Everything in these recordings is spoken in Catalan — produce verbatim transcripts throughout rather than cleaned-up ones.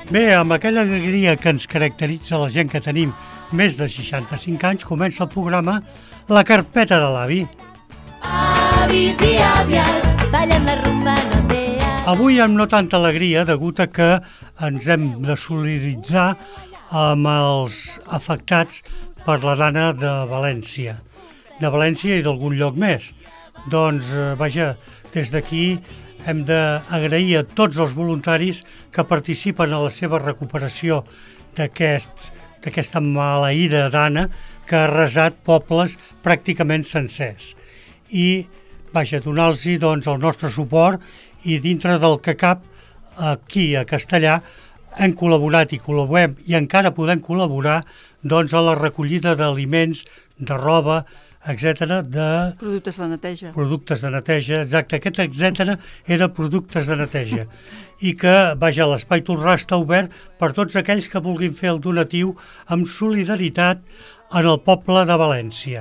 Bé, amb aquella alegria que ens caracteritza la gent que tenim més de seixanta-cinc anys, comença el programa La Carpeta de l'Avi. Avis i àvies, ballem la rumba, no té... Avui amb no tanta alegria, degut a que ens hem de solidaritzar amb els afectats per la dana de València. De València i d'algun lloc més. Doncs, vaja, des d'aquí hem d'agrair a tots els voluntaris que participen a la seva recuperació d'aquest, d'aquesta maleïda dana que ha arrasat pobles pràcticament sencers. I, vaja, donar-los doncs, el nostre suport i dintre del que cap, aquí a Castellà, hem col·laborat i col·laborem i encara podem col·laborar doncs, a la recollida d'aliments, de roba, etcètera, de... Productes de neteja. Productes de neteja, exacte. Aquest etcètera era productes de neteja. I que, vaja, l'Espai Tolrà està obert per tots aquells que vulguin fer el donatiu amb solidaritat en el poble de València.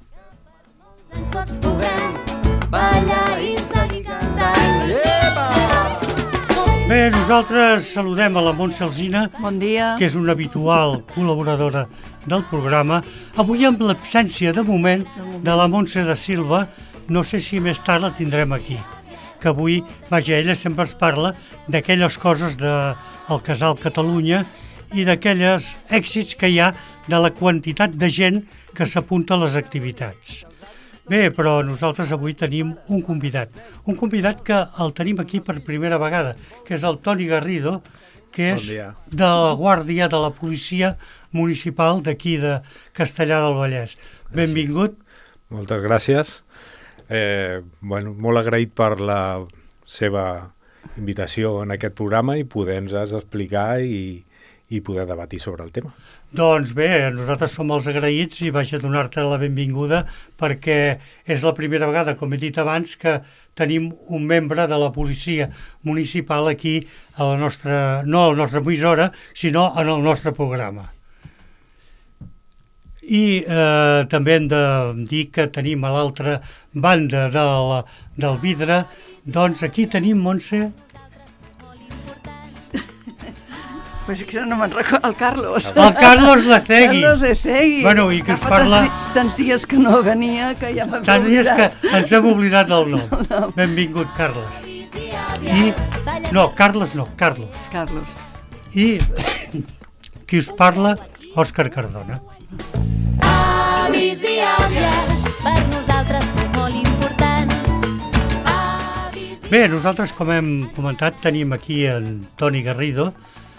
Tots puguem ballar i seguir cantant. Bé, nosaltres saludem a la Montse Alsina, Bon dia. que és una habitual col·laboradora del programa. Avui amb l'absència de moment de la Montse de Silva, no sé si més tard la tindrem aquí, que avui, vaja, ella sempre es parla d'aquelles coses del Casal Catalunya i d'aquelles èxits que hi ha de la quantitat de gent que s'apunta a les activitats. Bé, però nosaltres avui tenim un convidat, un convidat que el tenim aquí per primera vegada, que és el Toni Garrido, que és Bon de la Guàrdia de la Policia Municipal d'aquí de Castellà del Vallès. Benvingut. Moltes gràcies. Eh, bueno, molt agraït per la seva invitació en aquest programa i poder-nos explicar i, i poder debatir sobre el tema. Doncs bé, nosaltres som els agraïts i vaig a donar-te la benvinguda perquè és la primera vegada, com he dit abans, que tenim un membre de la policia municipal aquí a la nostra, no a la nostra emissora, sinó en el nostre programa. I eh, també hem de dir que tenim a l'altra banda de la, del vidre, doncs aquí tenim, Montse... Pues que no me'n recordo, el Carlos. El Carlos Lecegui. Carlos Lecegui. Bueno, i que Que ens fa parla... Tants, tants dies que no venia, que ja m'he Tants dies que oblidat. ens hem oblidat del nom. Benvingut, Carles. I... No, Carles no, Carlos. Carlos. I qui us parla, Òscar Cardona. Avis i àvies, per nosaltres són molt importants. Avis... Bé, nosaltres, com hem comentat, tenim aquí en Toni Garrido,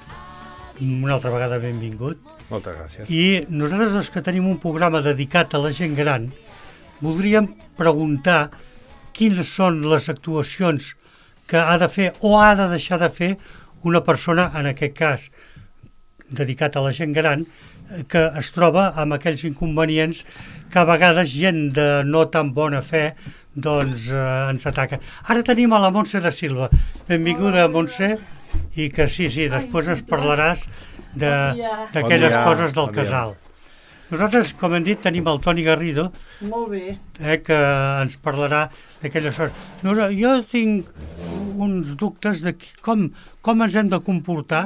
una altra vegada benvingut, Moltes gràcies. i nosaltres, els que tenim un programa dedicat a la gent gran, voldríem preguntar quines són les actuacions que ha de fer o ha de deixar de fer una persona, en aquest cas, dedicat a la gent gran, que es troba amb aquells inconvenients que a vegades gent de no tan bona fe doncs eh, ens ataca. Ara tenim a la Montse de Silva. Benvinguda, Montse, i que sí, sí, després es parlaràs d'aquelles Bon dia. coses del Bon dia. casal. Nosaltres, com hem dit, tenim el Toni Garrido, Molt bé. eh, que ens parlarà d'aquelles coses. No, jo tinc uns dubtes de qui- com, com ens hem de comportar,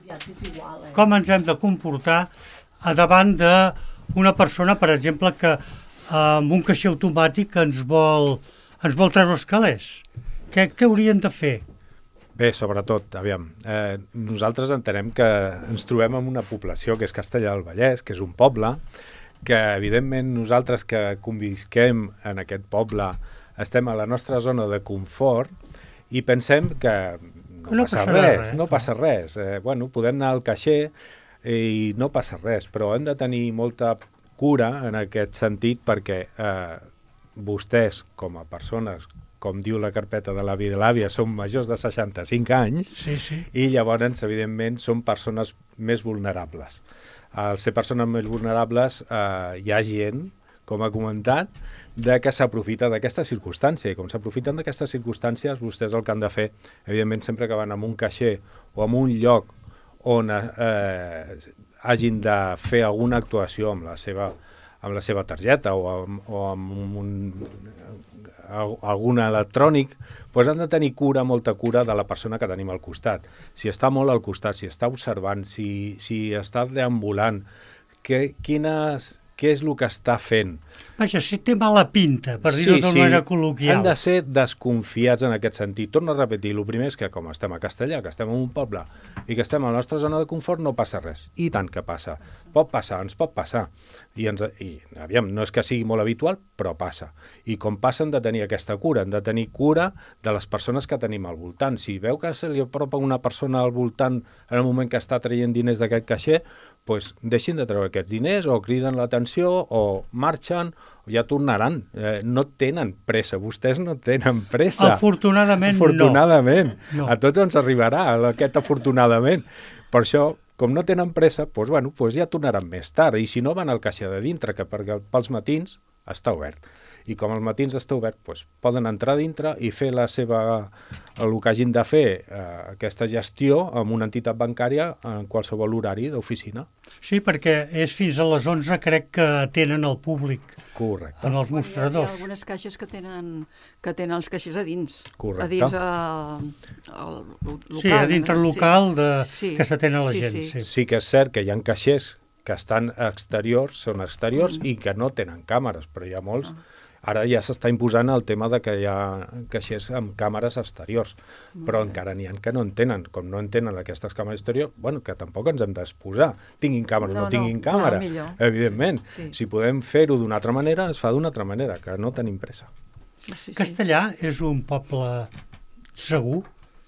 com ens hem de comportar a davant d'una persona, per exemple, que eh, amb un caixer automàtic ens vol, ens vol treure els calés. Què, què haurien de fer? Bé, sobretot, aviam, eh, nosaltres entenem que ens trobem en una població que és Castellà del Vallès, que és un poble, que evidentment nosaltres que convisquem en aquest poble estem a la nostra zona de confort i pensem que no, Que no passa passarà res, res, no no. passa res. Eh, bueno, podem anar al caixer i no passa res, però hem de tenir molta cura en aquest sentit perquè eh, vostès, com a persones, com diu la carpeta de l'avi i de l'àvia, són majors de seixanta-cinc anys Sí, sí. i llavors, evidentment, són persones més vulnerables. Al ser persones més vulnerables eh, hi ha gent, com ha comentat, de que s'aprofita d'aquesta circumstància. I com s'aprofiten d'aquestes circumstàncies, vostès el que han de fer, evidentment, sempre que van a un caixer o a un lloc on eh, hagin de fer alguna actuació amb la seva amb la seva targeta o amb, o amb un, algun electrònic, doncs han de tenir cura, molta cura de la persona que tenim al costat. Si està molt al costat, si està observant, si, si està deambulant, que, quines... què és el que està fent. Vaja, si té mala pinta, per dir-ho sí, d'una sí. manera col·loquial. Han de ser desconfiats en aquest sentit. Torno a repetir, el primer és que com estem a Castellà, que estem en un poble i que estem a la nostra zona de confort, no passa res. I tant que passa. Pot passar, ens pot passar. I, ens, i aviam, no és que sigui molt habitual, però passa. I com passa, han de tenir aquesta cura, han de tenir cura de les persones que tenim al voltant. Si veu que se li apropa una persona al voltant en el moment que està traient diners d'aquest caixer, doncs deixin de treure aquests diners o criden l'atenció o marxen o ja tornaran. Eh, no tenen pressa, vostès no tenen pressa. Afortunadament, afortunadament. no. A tots ens arribarà aquest afortunadament. Per això, com no tenen pressa, doncs, bueno, doncs ja tornaran més tard. I si no, van al caixer de dintre, que perquè pels matins està obert. I com als matins està obert, doncs, poden entrar dintre i fer la seva, el que hagin de fer, eh, aquesta gestió amb una entitat bancària en qualsevol horari d'oficina. Sí, perquè és fins a les onze, crec que tenen el públic. Correcte. En els Bueno, mostradors. hi ha algunes caixes que tenen, que tenen els caixers a dins. Correcte. A dins el, el, local. Sí, a dintre el local de, Sí. que s'atén a la Sí, gent. sí. Sí. Sí que és cert que hi ha caixers que estan exteriors, són exteriors mm. i que no tenen càmeres, però hi ha molts... Ah. Ara ja s'està imposant el tema de que hi ha caixers amb càmeres exteriors, però encara n'hi ha que no en tenen. Com no en tenen aquestes càmeres exteriors, bueno, que tampoc ens hem d'exposar. Tinguin càmera o no, No, no, tinguin clar, càmera, millor. evidentment. Sí. Si podem fer-ho d'una altra manera, es fa d'una altra manera, que no tenim pressa. Sí, sí. Castellà és un poble segur.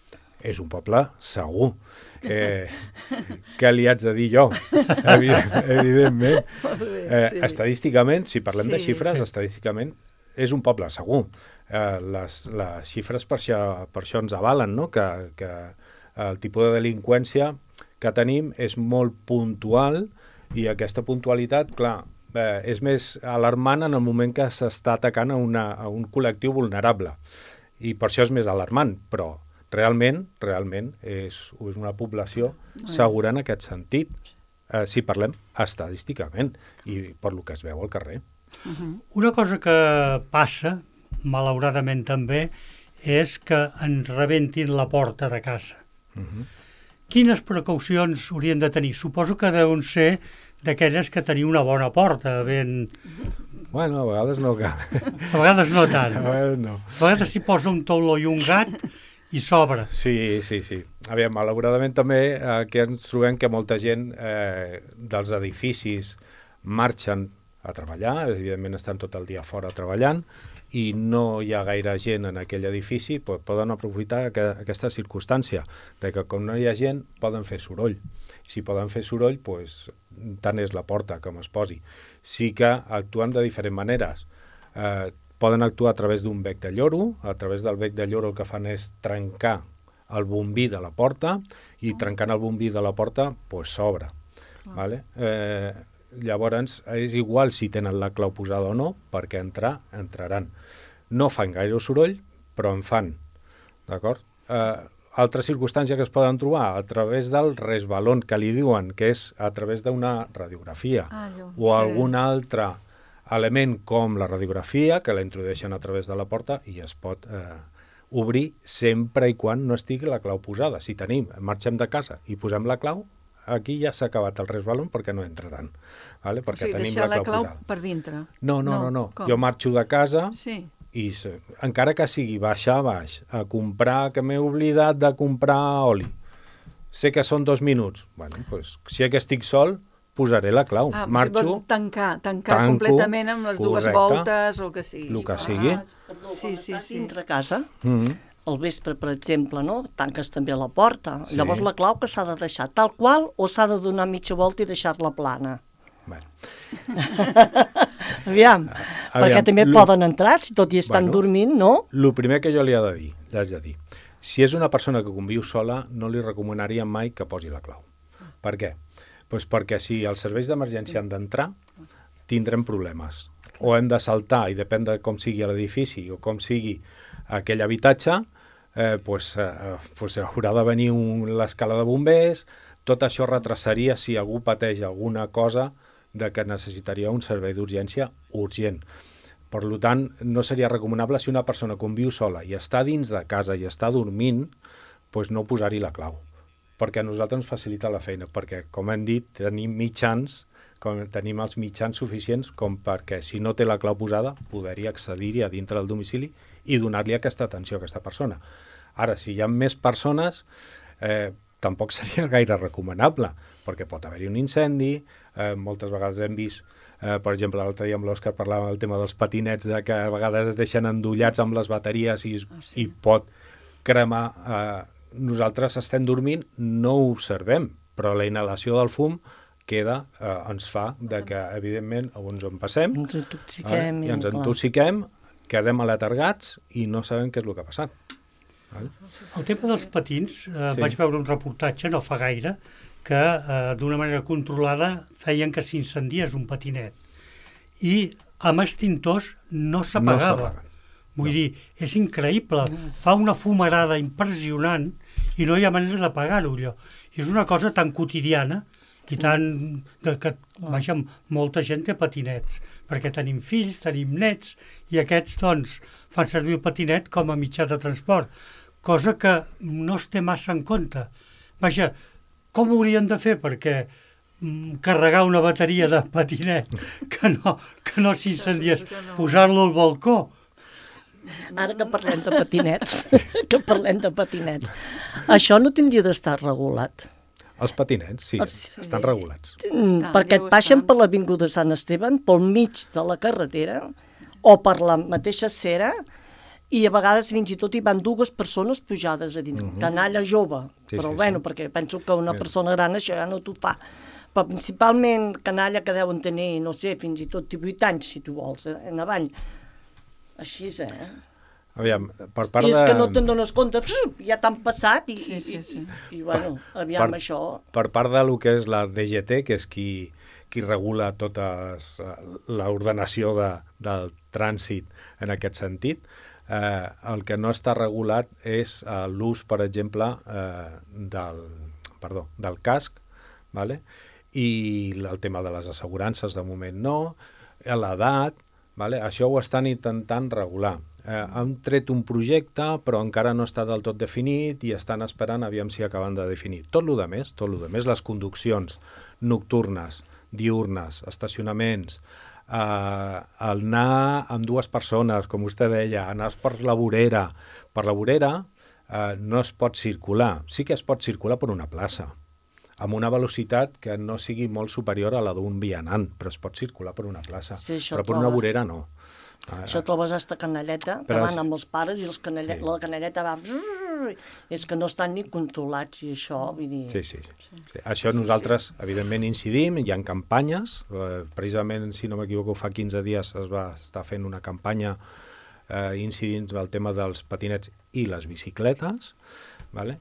És un poble segur. Eh, què li haig de dir jo? Evident, evidentment. Molt bé, Eh, sí. Estadísticament, si parlem de Sí, xifres, sí. estadísticament és un poble segur. Eh, les, les xifres per això, per això ens avalen, no? que, que el tipus de delinqüència que tenim és molt puntual i aquesta puntualitat, clar, eh, és més alarmant en el moment que s'està atacant a, una, a un col·lectiu vulnerable. I per això és més alarmant, però realment, realment és, és una població segura en aquest sentit, eh, si parlem estadísticament i per lo que es veu al carrer. Una cosa que passa, malauradament també, és que ens rebentin la porta de casa. Uh -huh. Quines precaucions haurien de tenir? Suposo que deuen ser d'aquelles que tenir una bona porta, ben... Bueno, a vegades no cal. A vegades no tant. A vegades no. A vegades s'hi posa un tauló i un gat i s'obre. Sí, sí, sí. Aviam, malauradament també aquí ens trobem que molta gent eh, dels edificis marxen a treballar, evidentment estan tot el dia fora treballant i no hi ha gaire gent en aquell edifici, doncs poden aprofitar que, aquesta circumstància, de que com no hi ha gent poden fer soroll. Si poden fer soroll, doncs, tant és la porta com es posi. Sí que actuen de diferents maneres. Eh, poden actuar a través d'un bec de lloro, a través del bec de lloro el que fan és trencar el bombí de la porta i trencant el bombí de la porta doncs s'obre. Vale? Eh, llavors és igual si tenen la clau posada o no, perquè entrar, entraran. No fan gaire soroll, però en fan. D'acord? Eh, altra circumstància que es poden trobar a través del resbalón que li diuen, que és a través d'una radiografia Ah, allò, o sí. algun altre element com la radiografia, que la introdueixen a través de la porta i es pot eh, obrir sempre i quan no estigui la clau posada. Si tenim, marxem de casa i posem la clau, aquí ja s'ha acabat el resbalón perquè no entraran. Vale? Perquè O sigui, tenim deixar la la clau, clau posada. per dintre. No, no, no. No, no. com? Jo marxo de casa Sí. i se, encara que sigui baixar a baix, a comprar, que m'he oblidat de comprar oli. Sé que són dos minuts. Bueno, doncs, si que estic sol, posaré la clau. Ah, Marxo, si vols tancar, tancar tanco, completament amb les dues correcte, voltes o el que sigui. el que sigui. Ah, perdó, Sí, quan sí, estàs sí. dintre casa, Mm -hmm. al vespre, per exemple, no? Tanques també la porta. Sí. Llavors la clau que s'ha de deixar tal qual o s'ha de donar mitja volta i deixar-la plana? Bueno. Aviam, perquè també lo- poden entrar, si tot i estan Bueno. dormint, no? El primer que jo li he de dir, li haig de dir, si és una persona que conviu sola, no li recomanaria mai que posi la clau. Per què? Pues perquè si els serveis d'emergència han d'entrar, tindrem problemes. O hem de saltar, i depèn de com sigui l'edifici o com sigui aquell habitatge, eh, pues, eh, pues haurà de venir un, l'escala de bombers, tot això retrasaria si algú pateix alguna cosa de que necessitaria un servei d'urgència urgent. Per tant, no seria recomanable si una persona conviu sola i està dins de casa i està dormint, doncs no posar-hi la clau, perquè a nosaltres ens facilita la feina, perquè, com hem dit, tenim mitjans, com tenim els mitjans suficients com perquè, si no té la clau posada, poder-hi accedir-hi a dintre del domicili i donar-li aquesta atenció a aquesta persona. Ara, si hi ha més persones, eh, tampoc seria gaire recomanable, perquè pot haver-hi un incendi, eh, moltes vegades hem vist, eh, per exemple, l'altre dia amb l'Òscar parlàvem del tema dels patinets, de que a vegades es deixen endollats amb les bateries i, oh, sí. i pot cremar. Eh, nosaltres estem dormint, no ho observem, però la inhalació del fum queda, eh, ens fa de que, evidentment, on ens passem, Ens intoxiquem. eh, i ens clar. intoxiquem, quedem aletargats i no sabem què és el que ha passat. Vale? El tema dels patins, eh, Sí. sí. vaig veure un reportatge no fa gaire que eh, d'una manera controlada feien que s'incendiés un patinet i amb extintors no No s'apagava. s'apaguen. Vull No. dir, és increïble. Fa una fumarada impressionant i no hi ha manera d'apagar-ho, allò. I és una cosa tan quotidiana i tan... De, que, vaja, molta gent té patinets, perquè tenim fills, tenim nets, i aquests, doncs, fan servir el patinet com a mitjà de transport, cosa que no es té massa en compte. Vaja, com ho haurien de fer perquè mm, carregar una bateria de patinet que no, que no s'incendiés, Això segur que no. posar-lo al balcó? Ara que parlem de patinets, que parlem de patinets, això no tindria d'estar regulat. Els patinets, sí, Els- estan regulats. Mm, Està, perquè ja ho et baixen està. per l'Avinguda Sant Esteban, pel mig de la carretera, o per la mateixa acera, i a vegades fins i tot hi van dues persones pujades a dins, uh -huh. canalla jove, Sí, però sí, bueno, sí. perquè penso que una Sí. persona gran això ja no t'ho fa. Però principalment canalla que deuen tenir, no sé, fins i tot divuit anys, si tu vols, eh, en avall. Així és, eh? Aviam, per part I és de... que no te'n dones compte, pf, ja t'han passat i, Sí, sí, sí. i, i, i bueno, aviam per, això... Per part de lo que és la D G T, que és qui, qui regula tota l'ordenació de, del trànsit en aquest sentit, eh, el que no està regulat és eh, l'ús, per exemple, eh, del, perdó, del casc, vale? I el tema de les assegurances de moment no, l'edat, vale? Això ho estan intentant regular. Eh, han tret un projecte, però encara no està del tot definit i estan esperant aviam si acaben de definir. Tot el més, tot el més, les conduccions nocturnes, diurnes, estacionaments, eh, el anar amb dues persones, com vostè deia, anar per la vorera. Per la vorera eh, no es pot circular. Sí que es pot circular per una plaça, amb una velocitat que no sigui molt superior a la d'un vianant, però es pot circular per una plaça. Sí, això però per una trobes. vorera no. Això trobes hasta canalleta, que Però van és- amb els pares i els canallet, Sí. la canalleta va... És que no estan ni controlats i això, vull dir... Sí, sí, sí. sí. Això nosaltres, evidentment, incidim, hi ha campanyes, eh, precisament, si no m'equivoco, fa quinze dies es va estar fent una campanya eh, incidint el tema dels patinets i les bicicletes, vale?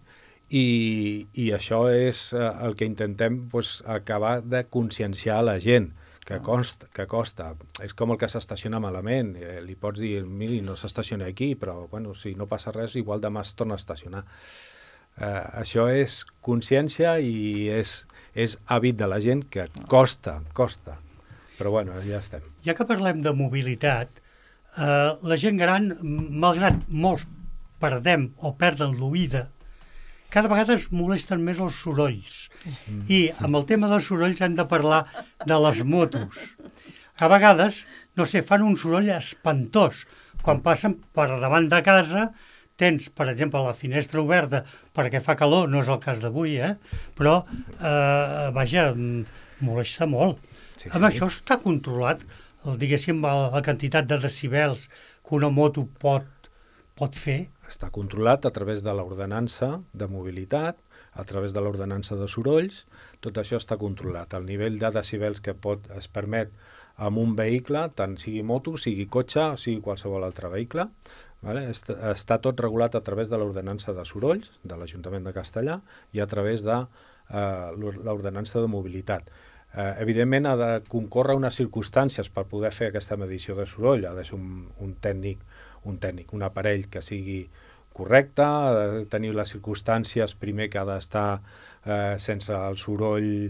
I, i això és eh, el que intentem pues, acabar de conscienciar la gent, que costa, que costa. És com el que s'estaciona malament. Eh, li pots dir, miri, no s'estaciona aquí, però bueno, si no passa res, igual demà es torna a estacionar. Eh, això és consciència i és, és hàbit de la gent que costa, costa. Però bueno, ja estem. Ja que parlem de mobilitat, eh, la gent gran, malgrat molts perdem o perden l'oïda, cada vegada es molesten més els sorolls. I amb el tema dels sorolls hem de parlar de les motos. A vegades, no sé, fan un soroll espantós. Quan passen per davant de casa, tens, per exemple, la finestra oberta perquè fa calor, no és el cas d'avui, eh? Però, eh, vaja, molesta molt. Sí, Amb sí. això està controlat, el, diguéssim, la, la quantitat de decibels que una moto pot, pot fer. Està controlat a través de l'ordenança de mobilitat, a través de l'ordenança de sorolls, tot això està controlat. El nivell de decibels que pot, es permet amb un vehicle, tant sigui moto, sigui cotxe, o sigui qualsevol altre vehicle, vale? Està, està tot regulat a través de l'ordenança de sorolls, de l'Ajuntament de Castellà, i a través de eh, l'ordenança de mobilitat. Eh, evidentment ha de concórrer unes circumstàncies per poder fer aquesta medició de soroll, ha de ser un, un tècnic, un tècnic, un aparell que sigui correcte, ha de tenir les circumstàncies, primer que ha d'estar eh, sense el soroll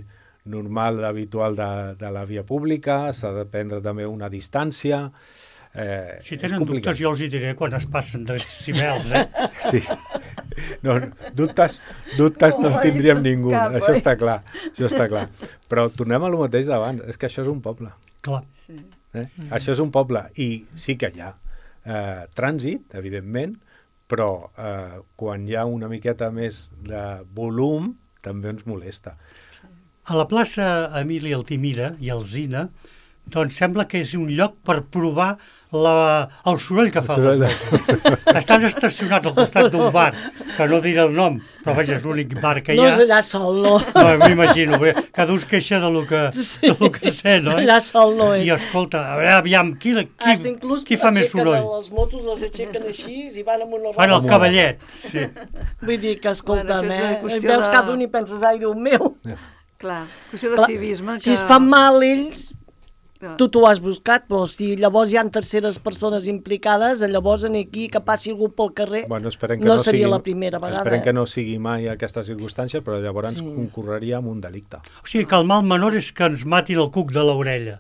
normal, habitual de, de la via pública, s'ha de prendre també una distància. Eh, si tenen dubtes, jo els hi diré quan es passen de decibels, eh? Sí. No, dubtes, dubtes no en tindríem ningú, cap, això oi? està clar, això està clar. Però tornem a lo mateix d'abans, és que això és un poble. Clar. Sí. Eh? Mm. Això és un poble, i sí que hi ha eh, trànsit, evidentment, però eh, quan hi ha una miqueta més de volum, també ens molesta. A la plaça Emili Altimira i Alsina, doncs sembla que és un lloc per provar la, el soroll que fa les motos. Estan estacionats al costat d'un bar, que no diré el nom, però vaja, és l'únic bar que hi No ha. és allà sol, no. No, m'imagino, bé, cada un es queixa de lo que, Sí. de lo que sé, no? Allà sol no és. I escolta, a veure, aviam, qui, Hasta qui, inclús qui fa més aixequen soroll? Les motos les aixequen així i van amb una Fan el roda. cavallet, sí. Vull dir que, escolta'm, Bueno, això és una eh? qüestió Veus de- cada un i penses, ai, Déu meu. Clar, qüestió de Clar, civisme. Que... Si es fan mal ells, que- tu t'ho has buscat, però si llavors hi ha terceres persones implicades, llavors en aquí que passi algú pel carrer Bueno, esperem que no no seria sigui, la primera vegada. Esperem eh? que no sigui mai aquesta circumstància, però llavors Sí. concorreria amb un delicte. O sigui que el mal menor és que ens matin el cuc de l'orella.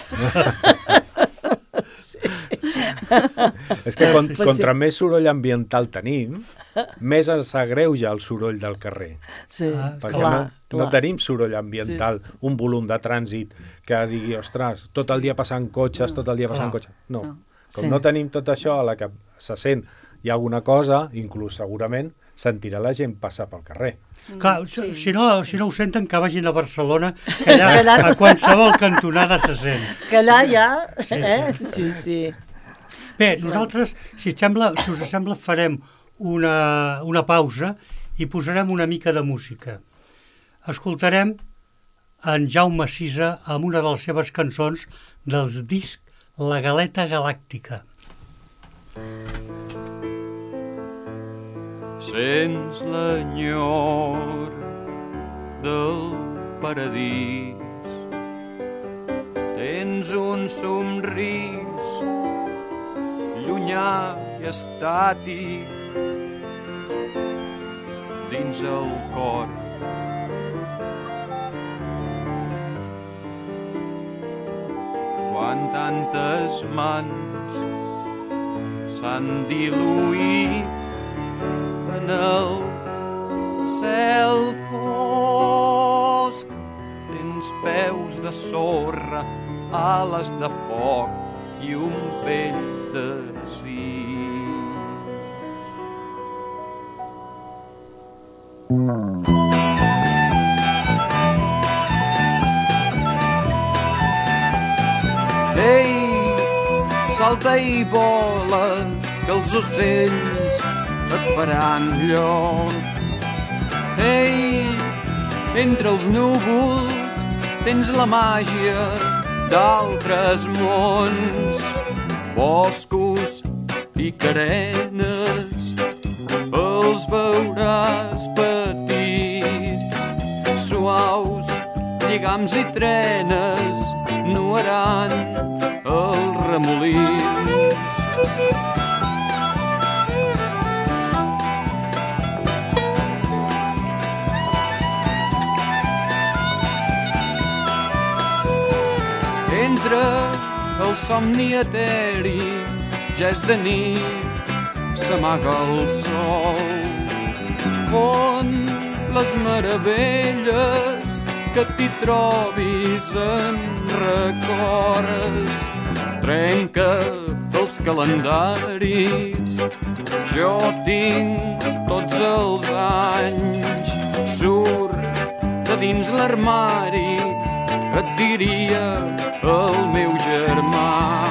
És que con, Pues sí. contra més soroll ambiental tenim, més ens agreuja el soroll del carrer. Sí, Ah, Perquè clar, no, clar. no tenim soroll ambiental, sí, sí. un volum de trànsit que digui, ostres, tot el dia passant cotxes, tot el dia passant Clar. cotxes. No, No. com Sí. no tenim tot això, a la que se sent hi ha alguna cosa, inclús segurament sentirà la gent passar pel carrer. Clar, sí. si, no, si no ho senten, que vagin a Barcelona, que allà, Que allà- a qualsevol cantonada se sent. Que allà ja... Eh? Sí, sí. Bé, nosaltres, si, et sembla, si us sembla, farem una, una pausa i posarem una mica de música. Escoltarem en Jaume Sisa amb una de les seves cançons dels discs La Galeta Galàctica. Sents l'enyor del paradís, tens un somrís llunyà i estàtic dins el cor. Quan tantes mans s'han diluït en el cel fosc, tens peus de sorra, ales de foc i un pell de sis. Ei, salta i vola, que els ocells et faran lloc. Ei, entre els núvols tens la màgia d'altres mons, boscos i carenes, els veuràs petits, suaus, lligams i trenes nuaran els remolins. Entre el somni eteri ja és de nit, s'amaga el sol. Fon les meravelles que t'hi trobis en records. Trenca els calendaris, jo tinc tots els anys. Surt de dins l'armari, et diria el meu germà.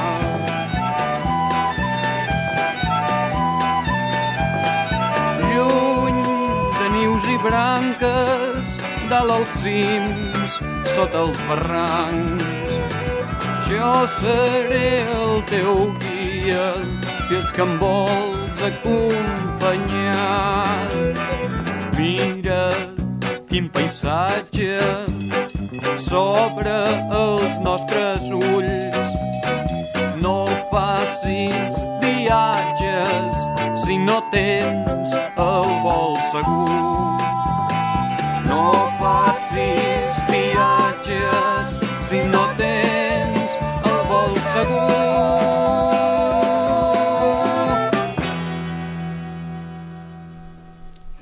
Lluny de nius i branques, dalt als cims, sota els barrancs, jo seré el teu guia, si és que em vols acompanyar. Mira quin paisatge s'obre els nostres ulls. No facis viatges si no tens el vol segur. No facis viatges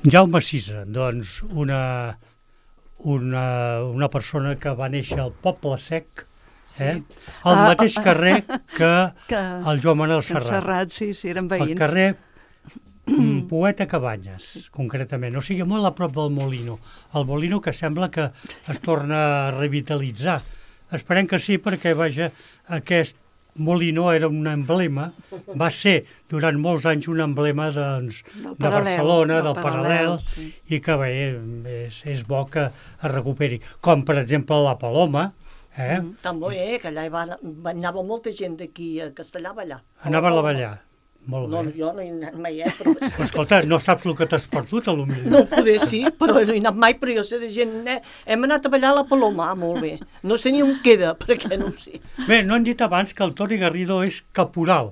Jaume Sisa, doncs una, una, una persona que va néixer al Poble Sec, eh? al Ah, mateix ah, carrer que Que... el Joan Manel El Serrat. Serrat, sí, sí, eren Al veïns. carrer mm, Poeta Cabanyes, concretament. O sigui, molt a prop del Molino. El Molino que sembla que es torna a revitalitzar. Esperem que sí, perquè, vaja, aquest Molino era un emblema, va ser durant molts anys un emblema doncs, Del de paral·lel, Barcelona, del del paral·lel, paral·lel, sí. i que bé, és, és bo que es recuperi. Com, per exemple, la Paloma, eh? Mm. També, eh, que allà hi va, va, anava molta gent d'aquí a Castellà a ballar. Anava a la ballar. Molt No, bé. jo no hi he anat mai, eh, però... Però, escolta, no saps el que t'has perdut, a lo millor. No, poder sí, però no he anat mai, però jo sé de gent... Eh, hem anat a ballar a la Paloma, ah, molt bé. No sé ni on queda, perquè no ho sé. Bé, no hem dit abans que el Toni Garrido és caporal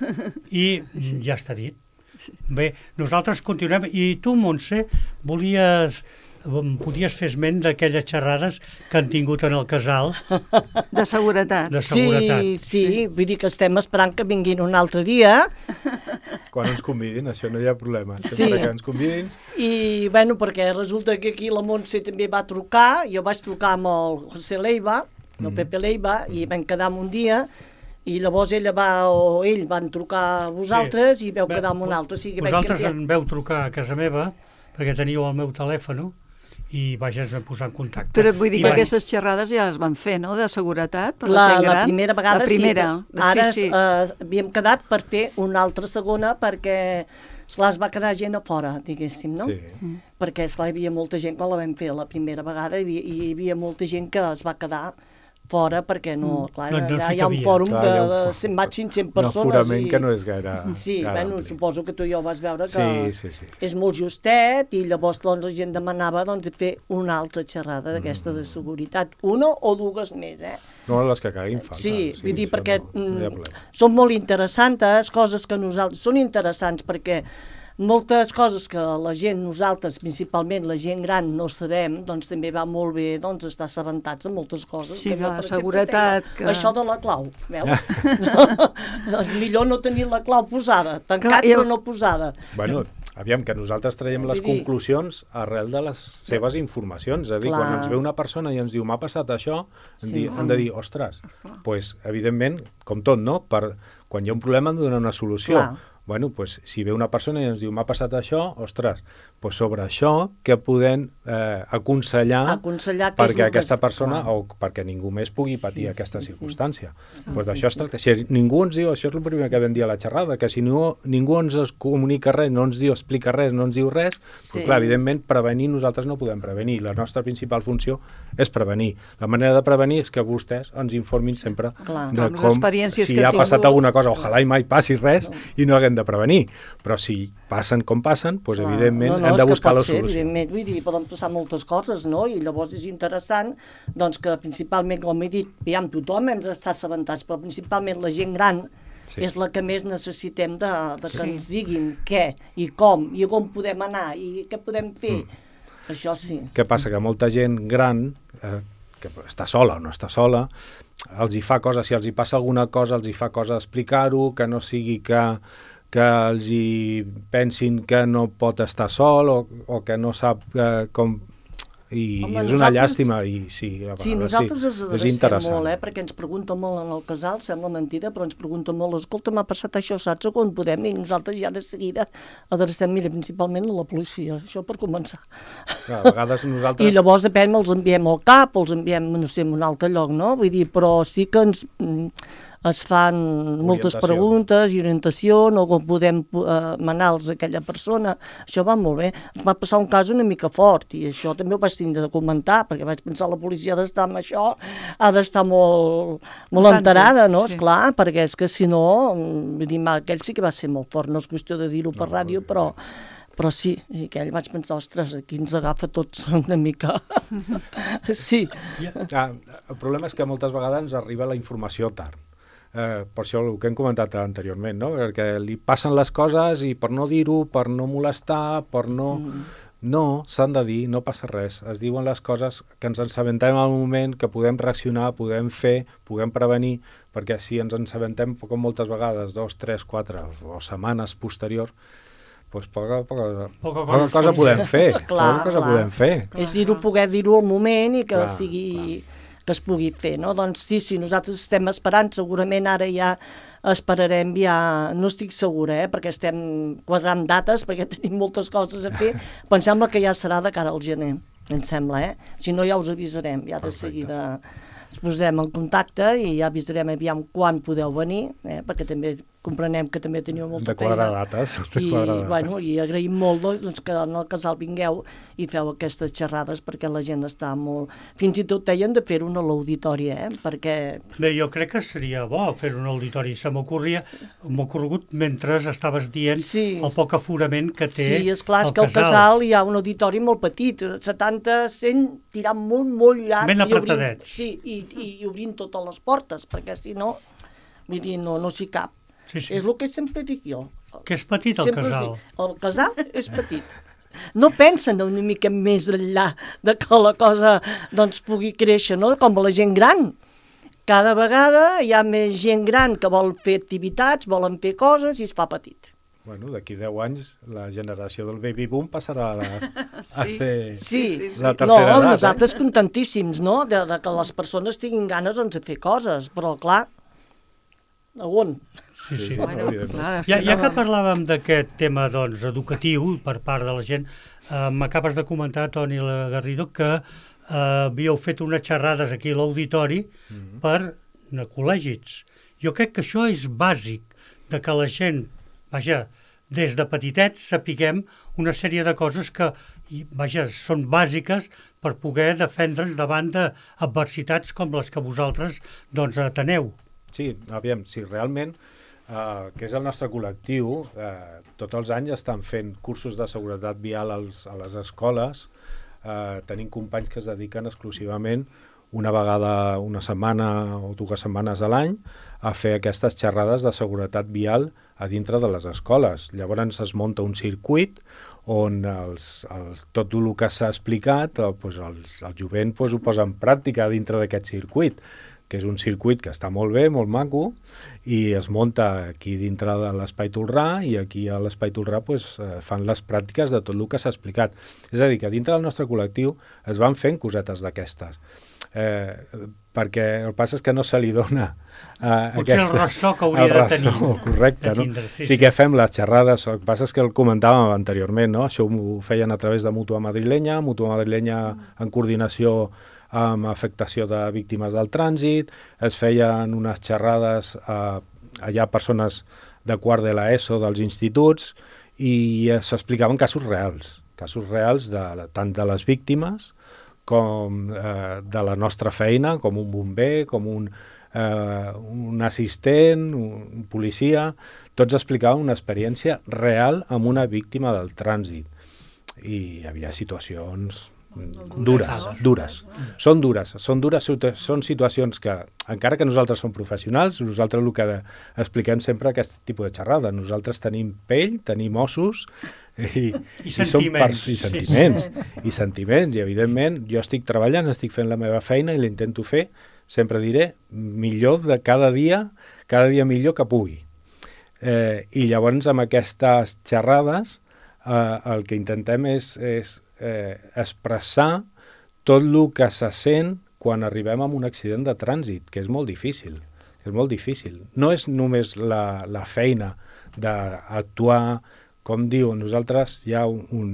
i ja està dit. Bé, nosaltres continuem. I tu, Montse, volies, podies fer esment d'aquelles xerrades que han tingut en el casal De seguretat. de seguretat. Sí, sí, sí, vull dir que estem esperant que vinguin un altre dia. Quan ens convidin, això no hi ha problema. Sí. Sempre que ens convidin... I, bueno, perquè resulta que aquí la Montse també va trucar, jo vaig trucar amb el José Leiva, el Pepe Leiva, i vam quedar en un dia, i llavors ella va, o ell van trucar a vosaltres i veu Bé, quedar amb un altre. O sigui, vam vosaltres canviar. em veu trucar a casa meva, perquè teníeu el meu telèfon, i vaja, ens vam posar en contacte. Però vull dir I que vaja, aquestes xerrades ja es van fer, no?, de seguretat, per la, La, gent la gran. primera vegada la primera. sí, ara sí, sí. eh, havíem quedat per fer una altra segona perquè esclar, es va quedar gent a fora, diguéssim, no? Sí. Perquè esclar, hi havia molta gent, quan la vam fer la primera vegada, hi havia, hi havia molta gent que es va quedar fora perquè no, clar, No, no allà s'hi hi ha un cabia. fòrum Clar, de, hi ha un de fò- cent cinc-cents Un persones. aforament i... que no és gaire... Sí, gaire bueno, ampli. suposo que tu ja ho vas veure que Sí, sí, sí. és molt justet i llavors doncs, la gent demanava doncs, fer una altra xerrada d'aquesta Mm. de seguretat, una o dues més, eh? No, les que caguin falta. Sí, vull dir, això perquè no, no hi ha mm, problema. són molt interessants, coses que nosaltres... Són interessants perquè moltes coses que la gent, nosaltres, principalment la gent gran, no sabem, doncs també va molt bé doncs, estar assabentats de moltes coses. Sí, que jo, la per exemple, seguretat deia, que- Això de la clau, veu? doncs millor no tenir la clau posada, tancat Clar, jo- però no posada. Bueno, aviam, que nosaltres traiem les Vull dir- conclusions arrel de les seves informacions. És a dir, Clar. quan ens ve una persona i ens diu m'ha passat això, hem, Sí, di, sí. hem de dir, ostres, pues, evidentment, com tot, no? Per, quan hi ha un problema hem de donar una solució. Clar. Bueno, pues, si ve una persona i ens diu m'ha passat això, ostres, pues sobre això què podem eh, aconsellar, Aconsellar què és perquè el que- aquesta persona, clar. o perquè ningú més pugui patir Sí, aquesta sí, sí. circumstància. Sí, pues sí, d'això es sí. tracta. Si ningú ens diu, això és el primer que vam dir a la xerrada, que si no, ningú ens es comunica res, no ens diu, explica res, no ens diu res, Sí. pues, clar, evidentment, prevenir nosaltres no podem prevenir. La nostra principal funció és prevenir. La manera de prevenir és que vostès ens informin sempre Clar. de Amb les com, experiències si que ha tinc. passat alguna cosa, ojalà i mai passi res i no haguem de prevenir. Però si passen com passen, pues, Clar. evidentment no, no, hem és de que buscar pot la ser, solució. Evidentment, vull dir, poden passar moltes coses, no? I llavors és interessant doncs, que principalment, com he dit, aviam, tothom hem d'estar assabentats, però principalment la gent gran Sí. és la que més necessitem de, de que Sí. ens diguin què i com i on podem anar i què podem fer. Mm. Això sí. Què passa? Que molta gent gran, eh, que està sola o no està sola, els hi fa coses, si els hi passa alguna cosa, els hi fa cosa explicar-ho, que no sigui que, que els hi pensin que no pot estar sol o, o que no sap eh, com... I Home, és una nosaltres- llàstima i sí, a Sí, vegades nosaltres sí, ens és adrecem interessant. molt, eh? Perquè ens pregunten molt en el casal, sembla mentida, però ens pregunten molt, escolta, m'ha passat això, saps on podem? I nosaltres ja de seguida adrecem, mira, principalment a la policia, això per començar. Clar, a vegades nosaltres... I llavors, depèn, els enviem al cap, els enviem, no sé, a un altre lloc, no? Vull dir, però sí que ens, mm, es fan moltes Orientació. preguntes i orientació, no com podem eh, manar-los a aquella persona. Això va molt bé. Ens va passar un cas una mica fort i això també ho vaig tenir de comentar, perquè vaig pensar la policia ha d'estar amb això, ha d'estar molt, molt Tanto, enterada, no? sí. Esclar, perquè és que si no, mm, vull dir, ma, aquell sí que va ser molt fort, no és qüestió de dir-ho per ràdio, però però sí, i aquell vaig pensar, ostres, aquí ens agafa tots una mica. Sí, Ah, el problema és que moltes vegades ens arriba la informació tard. Eh, per això el que hem comentat anteriorment, no? Perquè li passen les coses i per no dir-ho, per no molestar, per no... No, s'han de dir, no passa res. Es diuen les coses que ens ensabentem al moment, que podem reaccionar, podem fer, podem prevenir, perquè si ens ensabentem com moltes vegades, dos, tres, quatre o setmanes posterior, doncs poca, poca, Poca poca cosa cosa podem fer. Clar, Poca cosa clar. podem fer. És dir-ho, poder dir-ho al moment i que Clar, sigui... que es pugui fer, no? Doncs sí, sí, nosaltres estem esperant, segurament ara ja esperarem, ja, no estic segura, eh, perquè estem quadrant dates, perquè tenim moltes coses a fer, però em sembla que ja serà de cara al gener, em sembla, eh? Si no ja us avisarem, ja de Perfecte. seguida ens posarem en contacte i ja avisarem aviam quan podeu venir, eh? Perquè també comprenem que també teniu molta De quadrar feina. dates. De I, quadrar dates. bueno, i agraïm molt doncs, que en el casal vingueu i feu aquestes xerrades perquè la gent està molt... Fins i tot deien de fer-ho a l'auditori, eh? Perquè... Bé, jo crec que seria bo fer un auditori. Se m'ocorria, m'ha ocorregut mentre estaves dient Sí. el poc aforament que té Sí, és clar, és el que al casal hi ha un auditori molt petit, setanta, cent, tirant molt, molt llarg. Ben i obrint- apretadets. Sí, i, i, i obrint totes les portes, perquè si no, vull dir, no, no s'hi cap. Sí, sí. És el que sempre dic jo. Que és petit el Sempre us casal. dic, el casal és petit. No pensen una mica més enllà de que la cosa doncs, pugui créixer, no? Com la gent gran. Cada vegada hi ha més gent gran que vol fer activitats, volen fer coses i es fa petit. Bueno, d'aquí deu anys la generació del baby boom passarà a, a Sí. ser Sí, sí, sí. la no, tercera edat. nosaltres contentíssims, no?, de, de que les persones tinguin ganes doncs, de fer coses, però clar, a on? Sí, sí. Bueno, evidentment. clar, Ja, ja que no- parlàvem d'aquest tema doncs, educatiu per part de la gent, eh, m'acabes de comentar, Toni Garrido, que eh, havíeu fet unes xerrades aquí a l'auditori Mhm. per a col·legis. Jo crec que això és bàsic, de que la gent, vaja, des de petitets sapiguem una sèrie de coses que, i, vaja, són bàsiques per poder defendre'ns davant d'adversitats com les que vosaltres doncs, ateneu. Sí, aviam, si realment, eh, que és el nostre col·lectiu, eh, tots els anys estan fent cursos de seguretat vial als, a les escoles, eh, tenim companys que es dediquen exclusivament una vegada, una setmana o dues setmanes a l'any a fer aquestes xerrades de seguretat vial a dintre de les escoles. Llavors es munta un circuit on els, els, tot el que s'ha explicat, eh, doncs els, el jovent doncs, ho posa en pràctica dintre d'aquest circuit, que és un circuit que està molt bé, molt maco, i es munta aquí dintre de l'Espai Tolrà, i aquí a l'Espai Tolrà pues, eh, fan les pràctiques de tot el que s'ha explicat. És a dir, que dintre del nostre col·lectiu es van fent cosetes d'aquestes. Eh, perquè el que passa és que no se li dona eh, Potser aquesta, el ressò que hauria el de ressò, tenir. correcte, De no? tindre, sí, sí, sí. que fem les xerrades, el que passa és que el comentàvem anteriorment, no? Això ho feien a través de Mútua Madrilenya, Mútua Madrilenya en coordinació amb afectació de víctimes del trànsit, es feien unes xerrades a, allà a persones de quart de l'ESO dels instituts i s'explicaven casos reals, casos reals de, tant de les víctimes com eh, de la nostra feina, com un bomber, com un, eh, un assistent, un, un policia, tots explicaven una experiència real amb una víctima del trànsit. I hi havia situacions dures, dures. Són dures, són dures, són situacions que, encara que nosaltres som professionals, nosaltres el que expliquem sempre aquest tipus de xerrada. Nosaltres tenim pell, tenim ossos i, I som sentiments. i sentiments, i sentiments, i evidentment jo estic treballant, estic fent la meva feina i l'intento fer, sempre diré, millor de cada dia, cada dia millor que pugui. Eh, I llavors amb aquestes xerrades eh, el que intentem és, és eh, expressar tot el que se sent quan arribem a un accident de trànsit, que és molt difícil, que és molt difícil. No és només la, la feina d'actuar, com diu, nosaltres hi ha un, un,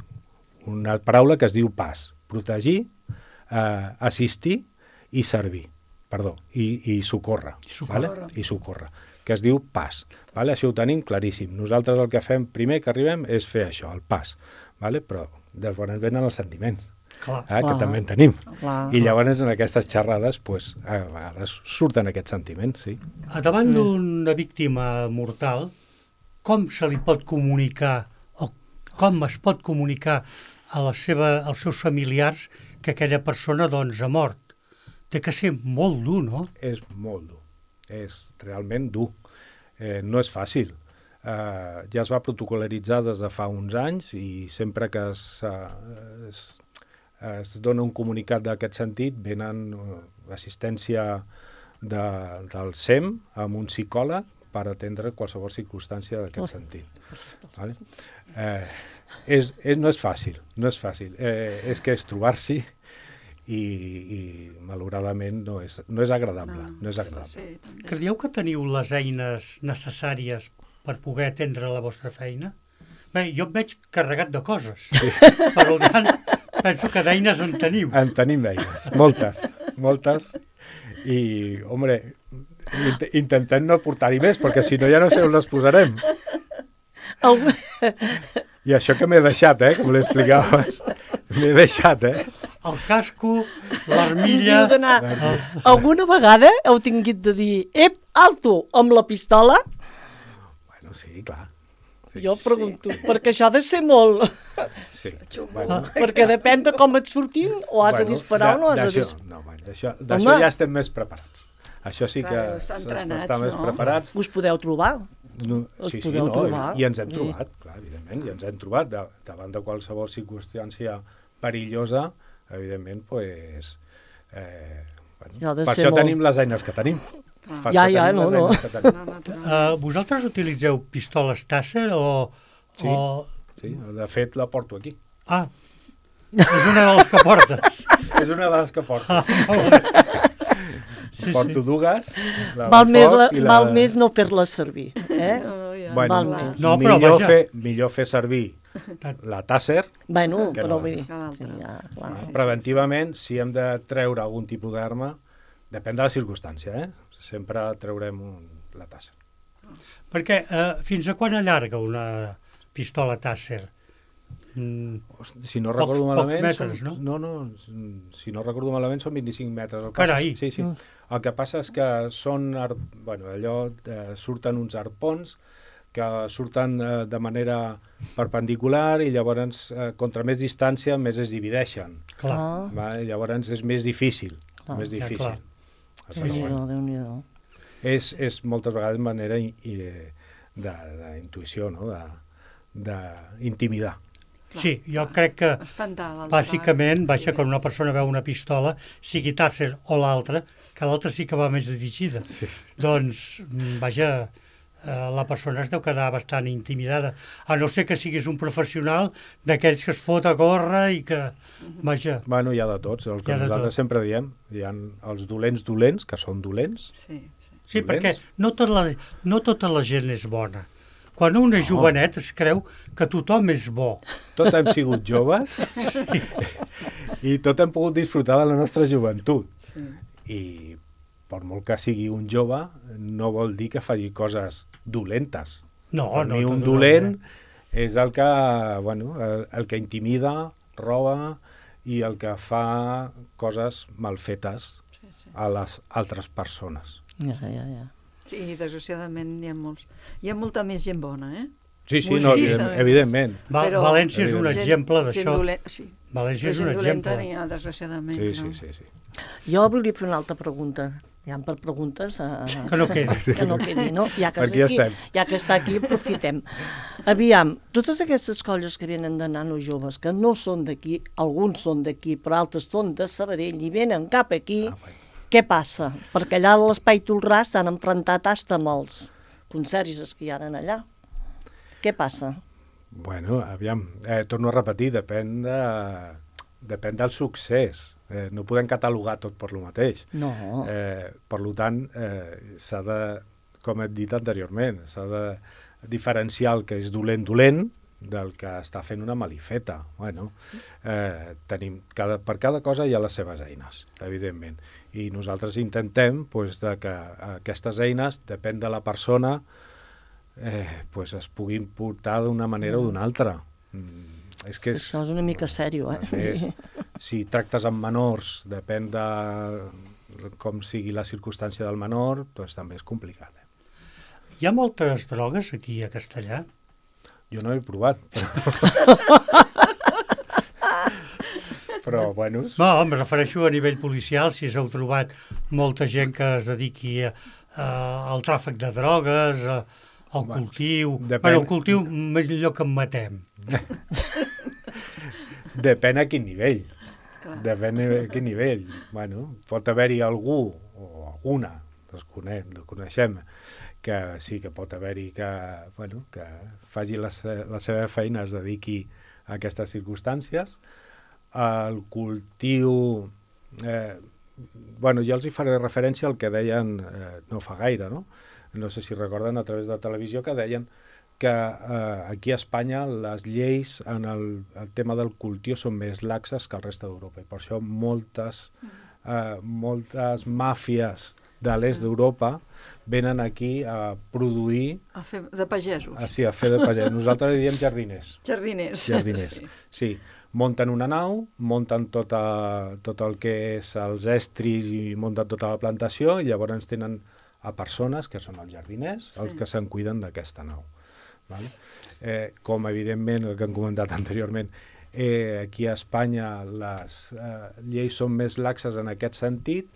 una paraula que es diu pas, protegir, eh, assistir i servir, perdó, i, i socórrer, I socórrer. Vale? I socórrer, que es diu pas. Vale? Això ho tenim claríssim. Nosaltres el que fem primer que arribem és fer això, el pas. Vale? Però després venen els sentiments, Clar. eh, que Clar. també en tenim. Clar. I llavors en aquestes xerrades pues, a vegades surten aquests sentiments, sí. A davant d'una víctima mortal, com se li pot comunicar o com es pot comunicar a la seva, als seus familiars que aquella persona doncs, ha mort? Té que ser molt dur, no? És molt dur, és realment dur. Eh, no és fàcil. Eh, ja es va protocol·laritzar des de fa uns anys i sempre que es, eh, es, es dona un comunicat d'aquest sentit venen eh, assistència de, del S E M amb un psicòleg per atendre qualsevol circumstància d'aquest sentit. Vale? Eh, és, és, no és fàcil, no és fàcil. Eh, és que és trobar-s'hi i, i malauradament no és, no és agradable. No, no és agradable. Sí, Creieu que teniu les eines necessàries per poder atendre la vostra feina? Bé, jo em veig carregat de coses. Sí. Per tant, penso que d'eines en teniu. En tenim d'eines, moltes, moltes. I, home, int intentem no portar-hi més, perquè si no ja no sé on les posarem. I això que m'he deixat, eh, com l'explicaves. M'he deixat, eh? El casco, l'armilla... El... Alguna vegada heu tingut de dir ep, alto, amb la pistola? Bueno, sí, clar. Sí. Jo pregunto, sí. Perquè això ha de ser molt... Sí. Bueno. Perquè depèn de com et surtin, o has bueno, de disparar o no has de disparar. No, bueno, d'això ja estem més preparats. Això sí que està més preparats. Us podeu trobar? No, sí, sí, no, trobar. I, i ens hem sí. trobat, clar, evidentment, i ens hem trobat de, davant de qualsevol circumstància perillosa, evidentment, pues, eh, bueno, per això molt... tenim les eines que tenim. Ah. Ja, ja, no, no. Uh, vosaltres utilitzeu pistoles Taser o... Sí, o... sí, de fet la porto aquí. Ah, és una de les que portes. És una de les que porto. Ah, sí, porto sí. dues, la val, de més foc la, i la... val més no fer-les servir, eh? No, ja. Bueno, val més. No, però millor, vaja. fer, millor fer servir la Taser. Bueno, que però no. vull dir... Sí, ja, clar. sí, sí. Preventivament, si hem de treure algun tipus d'arma, depèn de la circumstància, eh? Sempre treurem un, la Taser. Perquè eh, fins a quan allarga una pistola Taser? Mm, si no recordo pocs, malament... Pocs metres, són, no? No, no, si no recordo malament són vint-i-cinc metres. El Carai! És, sí, sí. Mm. El que passa és que són, bueno, allò, eh, surten uns arpons que surten eh, de manera perpendicular i llavors, eh, contra més distància, més es divideixen. Clar. Va? Llavors és més difícil. Clar. Més difícil. Ja, Déu-n'hi-do, Déu-n'hi-do. És, és moltes vegades manera d'intuïció, no? D'intimidar. Sí, jo crec que bàsicament, baixa, quan una persona veu una pistola, sigui Taser o l'altra, que l'altra sí que va més dirigida. Sí. Doncs, vaja, la persona es deu quedar bastant intimidada, a no ser que siguis un professional d'aquells que es fot a córrer i que, vaja... Bueno, hi ha de tots, el que nosaltres tot. sempre diem, hi ha els dolents dolents, que són dolents. Sí, sí. sí perquè no, tot la, no tota la gent és bona. Quan un és no. jovenet es creu que tothom és bo. Tot hem sigut joves sí. i tot hem pogut disfrutar de la nostra joventut. Sí. I per molt que sigui un jove, no vol dir que faci coses dolentes. No, per no. mi un dolent no. és el que, bueno, el, el que intimida, roba i el que fa coses mal fetes sí, sí. a les altres persones. Ja, ja, ja. Sí, desgraciadament hi ha molts. Hi ha molta més gent bona, eh? Sí, sí, no, evidentment. Va, Però València és un gent, exemple d'això. Sí. València és un exemple. N'hi ha, desgraciadament. Sí, no? sí, sí, sí. Jo volia fer una altra pregunta. Ja per preguntes... Uh, que no quedi. Que no quedi, no? Ja que, aquí aquí, ja que està aquí, aprofitem. Aviam, totes aquestes colles que venen de nanos joves, que no són d'aquí, alguns són d'aquí, però altres són de Sabadell i venen cap aquí... Ah, bueno. Què passa? Perquè allà a l'Espai Tolrà s'han enfrontat hasta amb els conserges que hi ha allà. Què passa? Bueno, aviam, eh, torno a repetir, depèn, de, depèn del succés. Eh, no podem catalogar tot per lo mateix. No. Eh, per tant, eh, s'ha de, com he dit anteriorment, s'ha de diferenciar el que és dolent-dolent del que està fent una malifeta. Bueno, eh, tenim cada, per cada cosa hi ha les seves eines, evidentment. I nosaltres intentem pues, de que aquestes eines, depèn de la persona, eh, pues, es puguin portar d'una manera o d'una altra. Mm, és que és, això és una mica sèrio, eh? És, si tractes amb menors, depèn de com sigui la circumstància del menor, doncs també és complicat. Eh? Hi ha moltes drogues aquí a Castellà? Jo no he provat, però... però, bueno... No, em refereixo a nivell policial, si s'heu trobat molta gent que es dediqui a, a, al tràfic de drogues, a, al bueno, cultiu... Depèn... Bueno, el cultiu millor que en matem. Depèn a quin nivell. Clar. Depèn a quin nivell. Bueno, pot haver-hi algú, o alguna, desconec, desconeixem, que sí que pot haver-hi que, bueno, que faci la, la seva feina, es dediqui a aquestes circumstàncies. El cultiu... Eh, bueno, jo els hi faré referència al que deien eh, no fa gaire, no? No sé si recorden a través de televisió que deien que eh, aquí a Espanya les lleis en el, el tema del cultiu són més laxes que el reste d'Europa i per això moltes, eh, moltes màfies de l'est d'Europa venen aquí a produir... A fer de pagesos. Ah, sí, a fer de pagesos. Nosaltres li diem jardiners. Jardiners. Jardiners, sí. sí. Munten una nau, munten tot, a, tot el que és els estris i munten tota la plantació i llavors tenen a persones, que són els jardiners, sí. els que se'n cuiden d'aquesta nau. Vale? Eh, com evidentment, el que hem comentat anteriorment, eh, aquí a Espanya les eh, lleis són més laxes en aquest sentit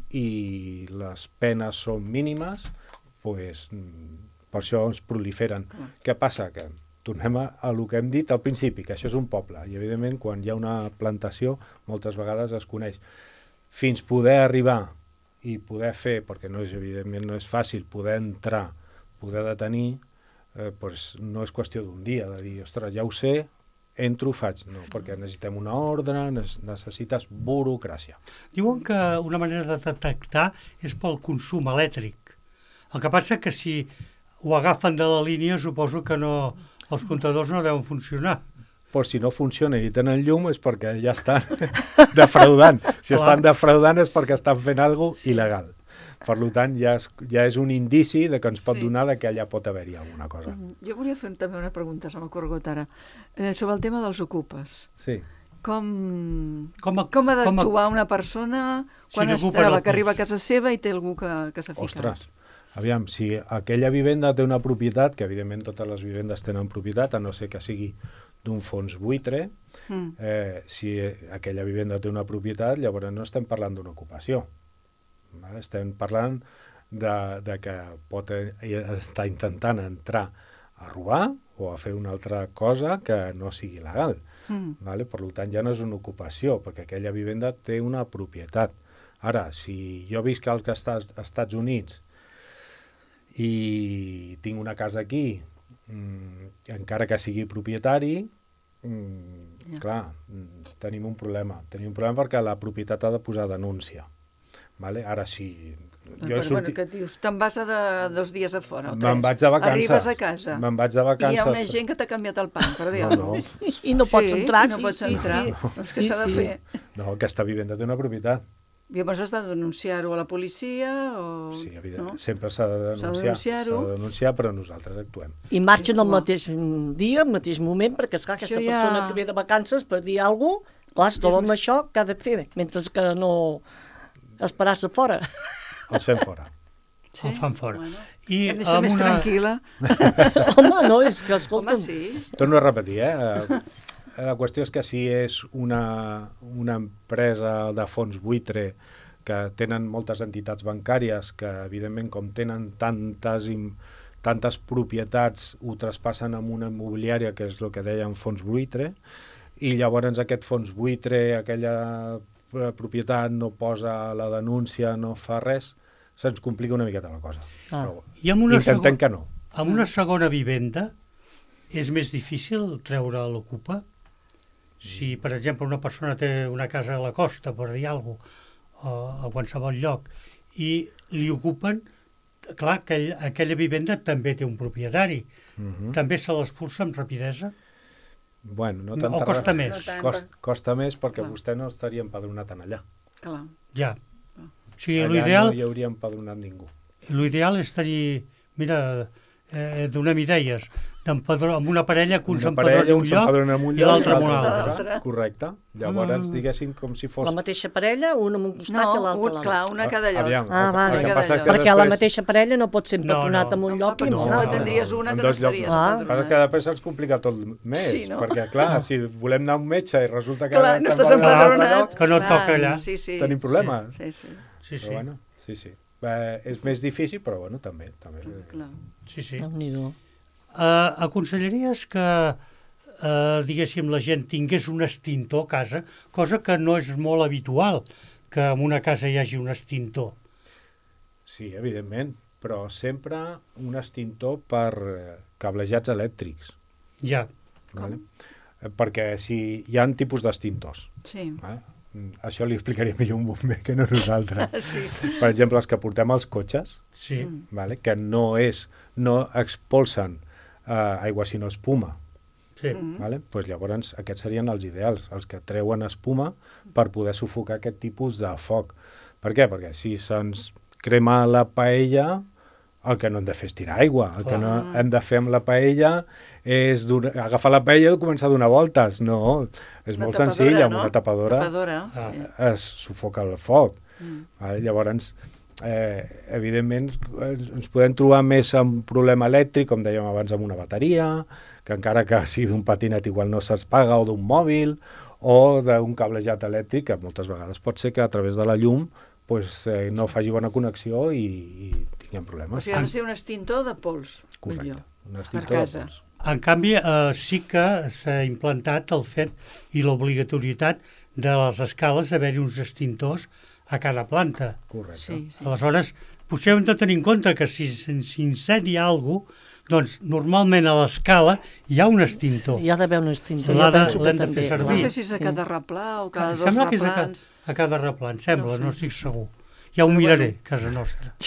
i les penes són mínimes, pues, per això ens proliferen. Mm. Què passa? Que tornem a, a el que hem dit al principi, que això és un poble, i evidentment quan hi ha una plantació moltes vegades es coneix. Fins poder arribar i poder fer, perquè no és, evidentment no és fàcil, poder entrar, poder detenir, eh, pues no és qüestió d'un dia, de dir, ostres, ja ho sé, entro, faig. No, perquè necessitem una ordre, necessites burocràcia. Diuen que una manera de detectar és pel consum elèctric. El que passa que si ho agafen de la línia, suposo que no, els comptadors no deuen funcionar. Però si no funciona i tenen llum és perquè ja estan defraudant. Si estan defraudant és perquè estan fent alguna cosa il·legal. Per tant, ja és, ja és un indici de que ens pot sí. donar de que allà pot haver-hi alguna cosa. Jo volia fer també una pregunta, se m'ha ocorregut ara, eh, sobre el tema dels ocupes. Sí. Com, com, a, com ha d'actuar com a... una persona quan si es troba que arriba a casa seva i té algú que, que s'ha ficat? Ostres, aviam, si aquella vivenda té una propietat, que evidentment totes les vivendes tenen propietat, a no ser que sigui d'un fons buitre, mm. eh, si aquella vivenda té una propietat, llavors no estem parlant d'una ocupació. Vale? Estem parlant de, de que pot estar intentant entrar a robar o a fer una altra cosa que no sigui legal. Mm. Vale? Per tant, ja no és una ocupació, perquè aquella vivenda té una propietat. Ara, si jo visc als Estats Units i tinc una casa aquí, mmm, encara que sigui propietari, mmm, yeah. clar, tenim un problema. Tenim un problema perquè la propietat ha de posar denúncia. Vale? Ara sí. Però, jo sortit... bueno, que dius, te'n vas a de, dos dies a fora o tres. Me'n vaig de vacances. Arribes a casa. Me'n vaig de vacances. I hi ha una gent que t'ha canviat el pan, per dir-ho. No, no. I no pots sí, entrar. no Sí, pots sí, entrar. sí. No, és que Sí, s'ha de sí. fer. No, aquesta vivenda té una propietat. Llavors has de denunciar-ho a la policia o... Sí, evident. no? Sempre s'ha de denunciar. S'ha de, de denunciar, però nosaltres actuem. I marxen al mateix dia, al mateix moment, perquè esclar, aquesta Això ja- persona que ve de vacances per dir alguna cosa, clar, es troba amb això, què ha de fer? Mentre que no esperar-se fora. Els fem fora. Sí? El fan fora. Bueno, I hem de ser amb més una... tranquil·la. Home, no, és que, Home, escolta'm... sí. Torno a repetir, eh? La qüestió és que si és una, una empresa de fons buitre que tenen moltes entitats bancàries que, evidentment, com tenen tantes, tantes propietats, ho traspassen amb una immobiliària, que és el que deien fons buitre, i llavors aquest fons buitre, aquella propietat no posa la denúncia, no fa res, se'ns complica una miqueta la cosa. Ah. Però I amb una intentem segon- que no. Amb una segona vivenda és més difícil treure l'ocupa? Si, per exemple, una persona té una casa a la costa, per dir alguna cosa, o a qualsevol lloc, i li ocupen, clar, aquell, aquella vivenda també té un propietari. Uh-huh. També se l'expulsa amb rapidesa? Bueno, no O tanta costa re- més? No tant. Cost, costa més perquè Clar. vostè no estaria empadronat en allà. Clar. Ja. O sigui, Allà l'ideal, no hi hauria empadronat ningú. l'ideal és tenir, mira, eh, donem idees, d'empadronar amb una parella que un Una s'empadrona parella, en un un s'empadrona en lloc un i lloc l'altre en un l'altre altre. altre. Correcte. Llavors, Mm. diguéssim, com si fos... La mateixa parella, una en un costat No, i l'altra un, a l'altre. clar, una a cada lloc. Aviam, Ah, el, vale. el que Cada passa és lloc. que Perquè la després... mateixa parella no pot ser No, empadronat no. en un Home, lloc i però en un no, altre. tindries una en que no dos llocs. estaries Ah. Passa empadronat. que després se'ns complica tot més, Sí, no? perquè, clar, si volem anar a un metge i resulta que Clar, no estem estàs empadronats a un altre empadronat. lloc, que no et Clar, toca allà. Sí, sí. tenim problemes. Sí, sí. Sí, sí. Però bueno, sí, sí. Eh, és més difícil, però bueno, també. també. Clar. sí, sí. Déu-n'hi-do. Uh, aconsellaries que, uh, diguéssim, la gent tingués un extintor a casa, cosa que no és molt habitual, que en una casa hi hagi un extintor. Sí, evidentment, però sempre un extintor per eh, cablejats elèctrics. Ja. Vale? Eh, Perquè si hi ha tipus d'extintors. Sí. Vale? Mm, Això li explicaria millor un bomber que no nosaltres. Sí. Per exemple, els que portem als cotxes, Sí. Mm. vale? Que no és, no expulsen eh, aigua sinó espuma. Sí. Mm. Vale? Pues llavors aquests serien els ideals, els que treuen espuma per poder sufocar aquest tipus de foc. Per què? Perquè si se'ns crema la paella, el que no hem de fer és tirar aigua. El que no hem de fer amb la paella és donar, agafar la paella i començar a donar voltes. No, és Una molt tapadora, senzill, amb no? una tapadora, Tapadora. Ah. Sí. es sufoca el foc. Mm. Vale? Llavors, eh, evidentment, eh, ens podem trobar més amb un problema elèctric, com dèiem abans, amb una bateria, que encara que sigui d'un patinet igual no se'ls paga, o d'un mòbil, o d'un cablejat elèctric, que moltes vegades pot ser que a través de la llum pues, eh, no faci bona connexió i, i tinguem O problemes. sigui, ha de ser un extintor de pols. Correcte. millor. Un Per extintor de casa. pols. En canvi, eh, sí que s'ha implantat el fet i l'obligatorietat de les escales haver-hi uns extintors a cada planta. Correcte. Sí, sí. Aleshores, potser hem de tenir en compte que si s'incedia alguna cosa, doncs normalment a l'escala hi ha un extintor. Hi ha d'haver un extintor, L'ha jo de- penso que l'hem de també. fer servir. No sé clar, si és a sí. cada replà o cada Em dos sembla que és a, ca replans. a cada replà, em sembla, No no, ho sé. estic segur. Ja ho Però miraré, bueno. a casa nostra.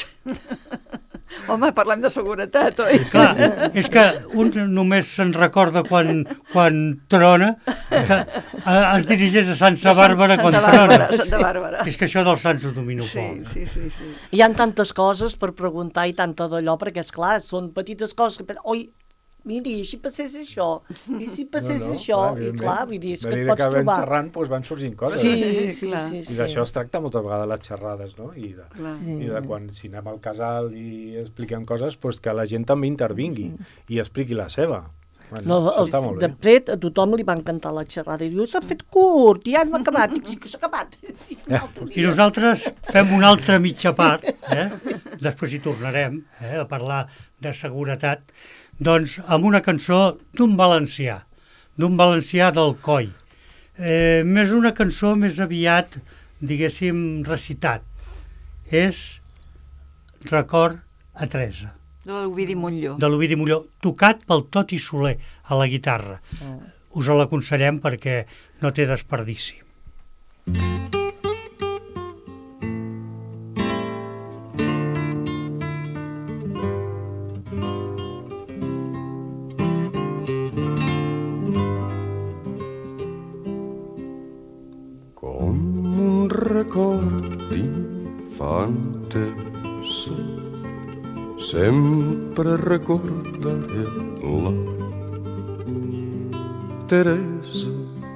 Home, parlem de seguretat, oi? Clar, és que un només se'n recorda quan, quan trona, es, es dirigeix a Santa Bàrbara quan Santa trona. Bàrbara, Santa Bàrbara. És que això dels sants ho domino Sí, poc. sí, sí, sí. Hi ha tantes coses per preguntar i tanta d'allò, perquè, és clar, són petites coses que... pen- Oi, miri, si passés això, i si passés això, i clar, vull dir, és que et pots que vam trobar... xerrant, doncs van sorgint coses. Sí, eh? sí, clar. sí, I sí. d'això es tracta moltes vegades les xerrades, no? I de, Clar. Sí. i de quan si anem al casal i expliquem coses, doncs que la gent també intervingui i expliqui la seva. Bueno, No, això els, està molt de bé. fet, a tothom li va encantar la xerrada i diu, s'ha fet curt, ja hem acabat. Dic, sí que s'ha acabat. I, un altre I dia. nosaltres fem una altra mitja part, eh? Després hi tornarem eh? a parlar de seguretat, doncs amb una cançó d'un valencià, d'un valencià del Coi. Eh, més una cançó més aviat, diguéssim, recitat. És Record a Teresa, De l'Ovidi Montllor. de l'Ovidi Molló, tocat pel Toti Soler a la guitarra. Us l'aconsellem perquè no té desperdici. Com un record d'infantes, sempre recordaré la Teresa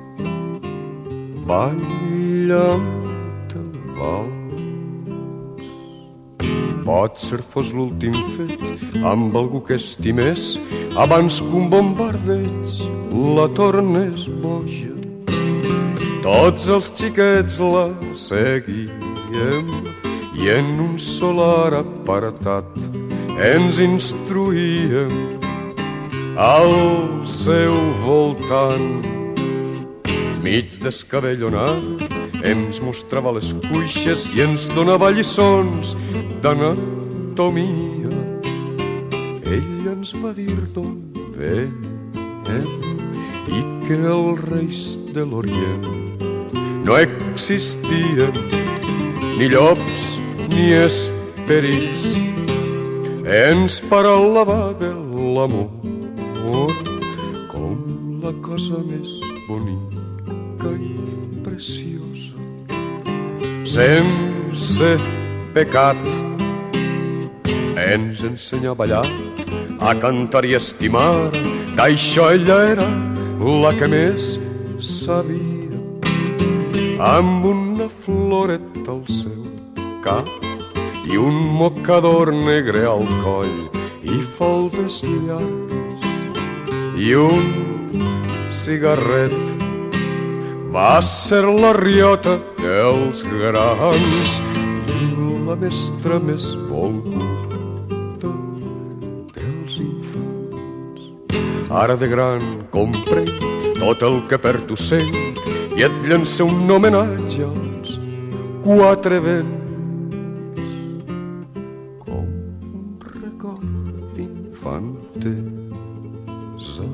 ballant el vals. Potser fos l'últim fet amb algú que estimés abans que un bombardeig la tornés boja. Tots els xiquets la seguíem i en un solar apartat ens instruïem al seu voltant. Mig descabellonada ens mostrava les cuixes i ens donava lliçons d'anatomia. Ella ens va dir d'on venim i que els reis de l'Orient no existien ni llops ni esperits. Ens parlava de l'amor com la cosa més bonica i preciosa, sense pecat. Ens ensenyà a ballar, a cantar i a estimar, d'això ella era la que més sabia. Amb una floreta al seu cap i un mocador negre al coll i faldes llargues i un cigarret. Va ser la riota dels grans i la mestra més volguda dels infants. Ara de gran comprenc tot el que per tu sent i et llancé un homenatge als quatre vents. Com un infantesa.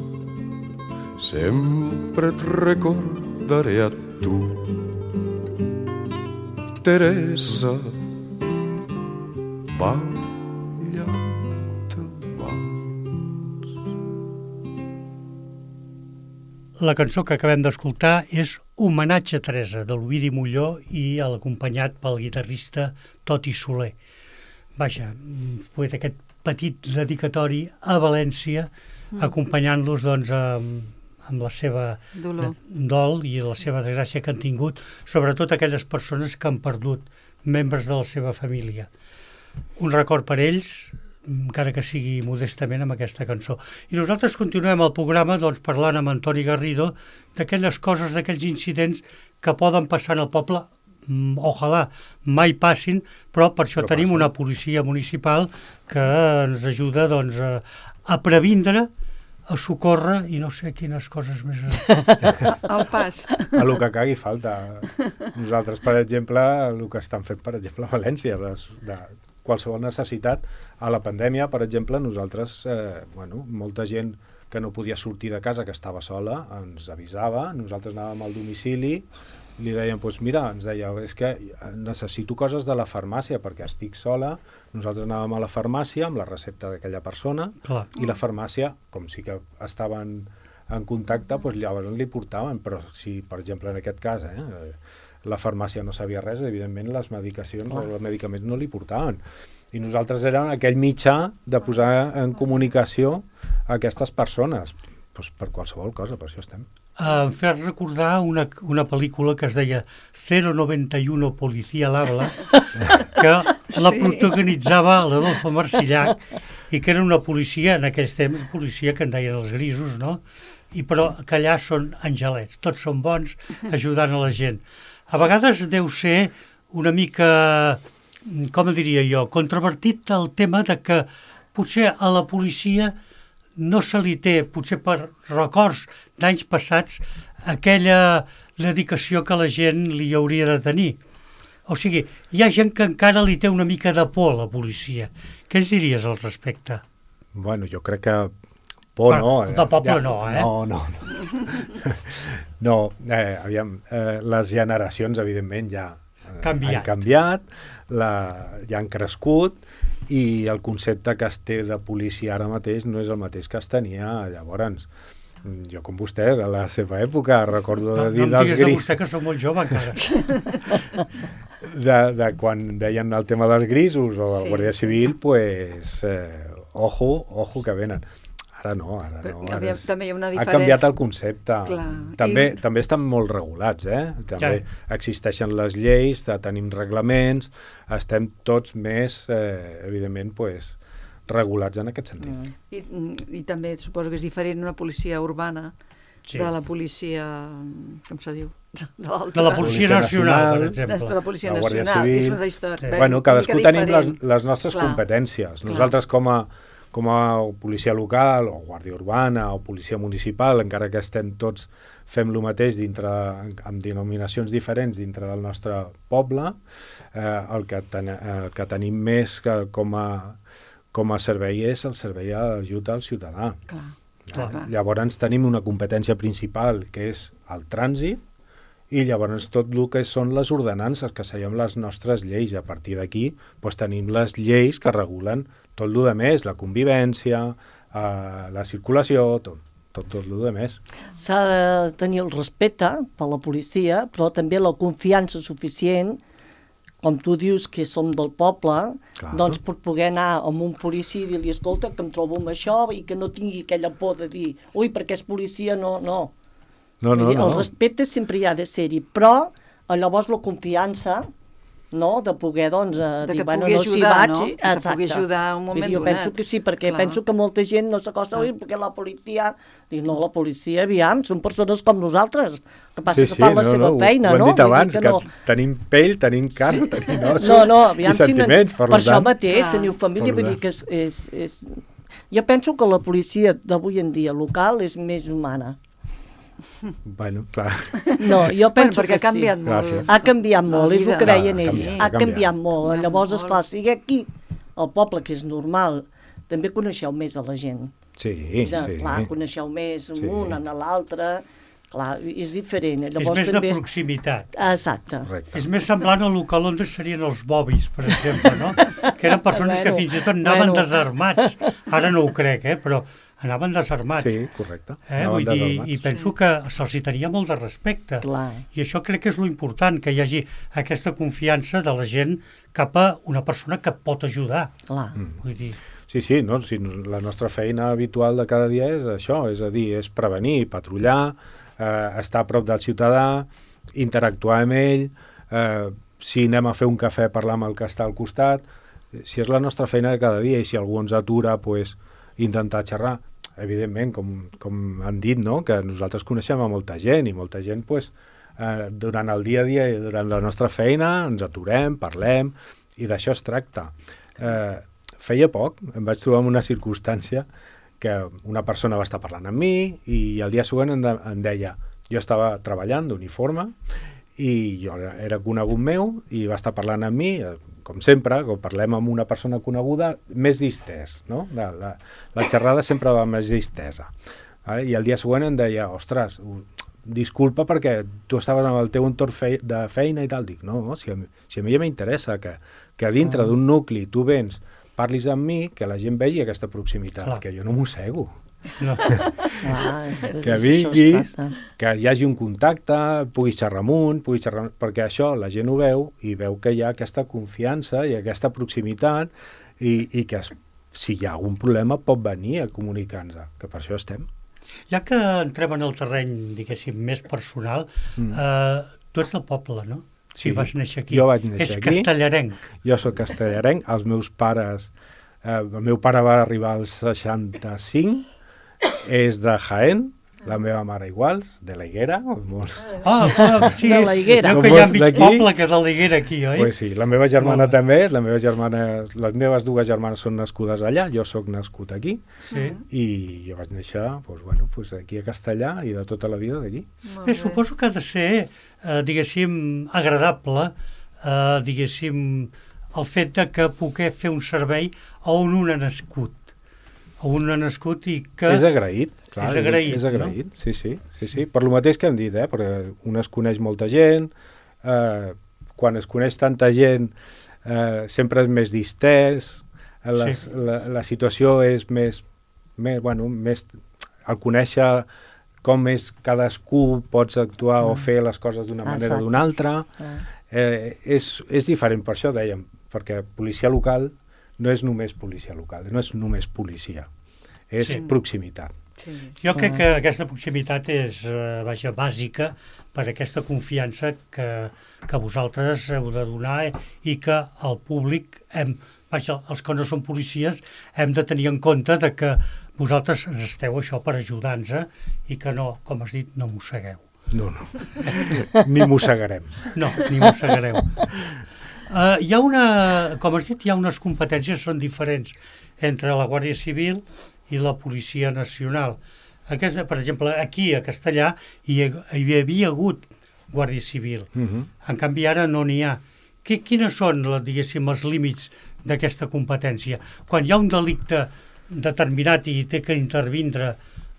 Sempre et recordaré a tu, Teresa, ballant vals. La cançó que acabem d'escoltar és Homenatge a Teresa, de l'Ovidi Molló i acompanyat pel guitarrista Toti Soler. Vaja, fet aquest petit dedicatori a València, mm. acompanyant-los doncs, amb, amb la seva Dolor. dol i la seva desgràcia que han tingut, sobretot aquelles persones que han perdut membres de la seva família. Un record per ells, encara que sigui modestament, amb aquesta cançó. I nosaltres continuem el programa doncs, parlant amb Antoni Garrido d'aquelles coses, d'aquells incidents que poden passar en el poble. Ojalà mai passin, però per això però tenim passa. Una policia municipal que ens ajuda doncs, a, a previndre, a socórrer i no sé quines coses més. Al pas. A lo que cagui falta. Nosaltres, per exemple, el que estan fent, per exemple, a València, de, de qualsevol necessitat, a la pandèmia, per exemple, nosaltres, eh, bueno, molta gent que no podia sortir de casa, que estava sola, ens avisava, nosaltres anàvem al domicili, li deien, doncs mira, ens deia, és que necessito coses de la farmàcia perquè estic sola. Nosaltres anàvem a la farmàcia amb la recepta d'aquella persona. Clar. I la farmàcia, com sí que estaven en contacte, doncs llavors li portaven, però si, per exemple, en aquest cas, eh, la farmàcia no sabia res, evidentment les medicacions o els medicaments no li portaven. I nosaltres érem aquell mitjà de posar en comunicació a aquestes persones. Doncs per qualsevol cosa, per això estem. Em fes recordar una, una pel·lícula que es deia cero noventa y uno Policía al Habla, que sí. La protagonitzava l'Adolfo Marsillac, i que era una policia, en aquells temps, policia que en deien els grisos, no? I però que allà són angelets, tots són bons ajudant a la gent. A vegades deu ser una mica, com diria jo, controvertit el tema de que potser a la policia no se li té, potser per records d'anys passats, aquella dedicació que la gent li hauria de tenir. O sigui, hi ha gent que encara li té una mica de por a la policia. Què ens diries al respecte? Bueno, jo crec que por bueno, no. De poble ja, no, eh? No, no. No, no eh, aviam, eh, les generacions, evidentment, ja eh, han canviat, la, ja han crescut, i el concepte que es té de policia ara mateix no és el mateix que es tenia llavors. Jo com vostès, a la seva època, recordo de no, dir no dels gris. No em digues gris. a vostè que som molt jove encara. de, de quan deien el tema dels grisos o del sí. Guàrdia Civil, pues, eh, ojo, ojo que venen. Ara no, ara no. Ara Aviam, és, també hi ha una diferència. Ha canviat el concepte. Clar. També, I... també estan molt regulats, eh? També ja. Existeixen les lleis, tenim reglaments, estem tots més, eh, evidentment, pues, regulats en aquest sentit. Mm. I, I també suposo que és diferent una policia urbana sí. de la policia, com se diu? De, de la Policia, policia Nacional, per exemple. De la Policia la Nacional, Civil. és una història. Sí. Bueno, cadascú tenim les, les nostres clar. competències. Clar. Nosaltres com a com a policia local o guàrdia urbana o policia municipal, encara que estem tots fem el mateix dintre, amb denominacions diferents dintre del nostre poble, eh, el, que ten, el que tenim més que com, a, com a servei és el servei d'ajut al ciutadà. Clar. Clar. Llavors tenim una competència principal que és el trànsit, i llavors tot el que són les ordenances, que serien les nostres lleis. A partir d'aquí doncs, tenim les lleis que regulen tot el que més, la convivència, eh, la circulació, tot, tot, tot el que més. S'ha de tenir el respecte per la policia, però també la confiança suficient, com tu dius que som del poble, clar. Doncs per poder anar amb un policia i dir-li, escolta, que em trobo amb això, i que no tingui aquella por de dir, ui, perquè és policia, no, no. No, no, no. El respecte sempre hi ha de ser-hi, però llavors la confiança, no?, de poder, doncs, de dir, que bueno, pugui no ajudar, vaig, no? Exacte. Que pugui ajudar un moment jo donat. penso que sí, perquè clar. penso que molta gent no s'acosta, oi, perquè la policia... Dic, no, la policia, aviam, són persones com nosaltres, que passa sí, que sí, fan la no, seva no, feina, ho no? Ho hem dit abans, que, que no. tenim pell, tenim carn, sí. tenim ossos no, no, aviam, i sentiments, si per, per això tant. mateix, clar. teniu família, vull dir que és, és, és... Jo penso que la policia d'avui en dia local és més humana. Bueno, clar. No, jo penso bueno, perquè que ha canviat sí. molt. Gràcies. Ha canviat molt, és el que deien Clar, ells. canviat, Ha ha canviat canviat. molt. Canviat Llavors, molt. esclar, sigui aquí, el poble, que és normal, també coneixeu més a la gent. Sí, ja, sí. Clar, coneixeu més sí. un, en l'altre, clar, és diferent. Llavors, és més també... de proximitat. Exacte. Correcte. És més semblant al que a Londres serien els bobis, per exemple, no? Que eren persones Bueno, que fins i tot anaven bueno. desarmats. Ara no ho crec, eh? Però anaven desarmats. Sí, correcte. Eh? Anaven Vull dir, desarmats. I penso que se'ls hi tenia molt de respecte. Clar. I això crec que és lo important, que hi hagi aquesta confiança de la gent cap a una persona que pot ajudar. Clar. Mm. Vull dir, Sí, sí, no? Sí, la nostra feina habitual de cada dia és això, és a dir, és prevenir, patrullar, eh, estar a prop del ciutadà, interactuar amb ell, eh, si anem a fer un cafè, parlar amb el que està al costat, si és la nostra feina de cada dia i si algú ens atura, pues, intentar xerrar. Evidentment, com, com han dit, no? Que nosaltres coneixem a molta gent i molta gent, pues, eh, durant el dia a dia i durant la nostra feina ens aturem, parlem i d'això es tracta. Eh, Feia poc em vaig trobar en una circumstància que una persona va estar parlant amb mi i el dia següent em, de, em deia, jo estava treballant d'uniforme i jo era conegut meu i va estar parlant amb mi, com sempre, quan parlem amb una persona coneguda, més distès, no? La, la, la xerrada sempre va més distesa. Vale? I el dia següent em deia, ostres, disculpa perquè tu estaves amb el teu entorn fei de feina i tal. Dic, no, si a mi, si a mi ja m'interessa que, que dintre d'un nucli tu vens, parlis amb mi, que la gent vegi aquesta proximitat, Clar. que jo no mossego. no. Ah, és, és, Que això vinguis, es tracta. que hi hagi un contacte, puguis xerrar amunt, puguis xerrar... perquè això la gent ho veu i veu que hi ha aquesta confiança i aquesta proximitat i, i que es, si hi ha algun problema pot venir a comunicar-nos, que per això estem. Ja que entrem en el terreny, diguéssim, més personal, Mm. eh, tu ets del poble, no? Sí, Sí, vas néixer aquí. jo vaig néixer és aquí. castellarenc. Jo sóc castellarenc, els meus pares... Eh, el meu pare va arribar als seixanta-cinc, és de Jaén, la meva mare igual, de la Higuera, molts... Ah, ah, sí, De la Higuera. Veu Com que hi ha vols mig d'aquí? poble que és de la Higuera aquí, oi? Pues sí, la meva germana Molt bé. també, la meva germana, les meves dues germanes són nascudes allà, jo sóc nascut aquí, Sí. i jo vaig néixer pues, bueno, pues, aquí a Castellà i de tota la vida d'aquí. Molt Bé, bé. suposo que ha de ser, eh, diguéssim, agradable, eh, diguéssim, el fet de que poder fer un servei on un ha nascut. On un ha nascut i que... És agraït, clar, És agraït, és agraït, sí, sí, sí, sí, per lo mateix que hem dit, eh, perquè un es coneix molta gent, eh, quan es coneix tanta gent eh, sempre és més distès, eh, les, Sí. la, la situació és més, més, bueno, més, al conèixer com és cadascú, pots actuar o fer les coses d'una manera o Exacte. d'una altra, Ah. eh, és, és diferent, per això dèiem, perquè policia local no és només policia local, no és només policia, és Sí. proximitat. Sí. Jo crec que aquesta proximitat és, eh, vaja, bàsica per aquesta confiança que, que vosaltres heu de donar i que el públic, hem, vaja, els que no són policies, hem de tenir en compte de que vosaltres esteu això per ajudar-nos i que no, com has dit, no mossegueu. No, no, ni mossegarem. No, ni mossegareu. Uh, hi ha una, com has dit, hi ha unes competències que són diferents entre la Guàrdia Civil i la Policia Nacional. Aquesta, per exemple, aquí a Castellà hi, hi havia hagut Guàrdia Civil. Uh -huh. En canvi, ara no n'hi ha. Qui, quines són, la, diguéssim, els límits d'aquesta competència? Quan hi ha un delicte determinat i té que intervindre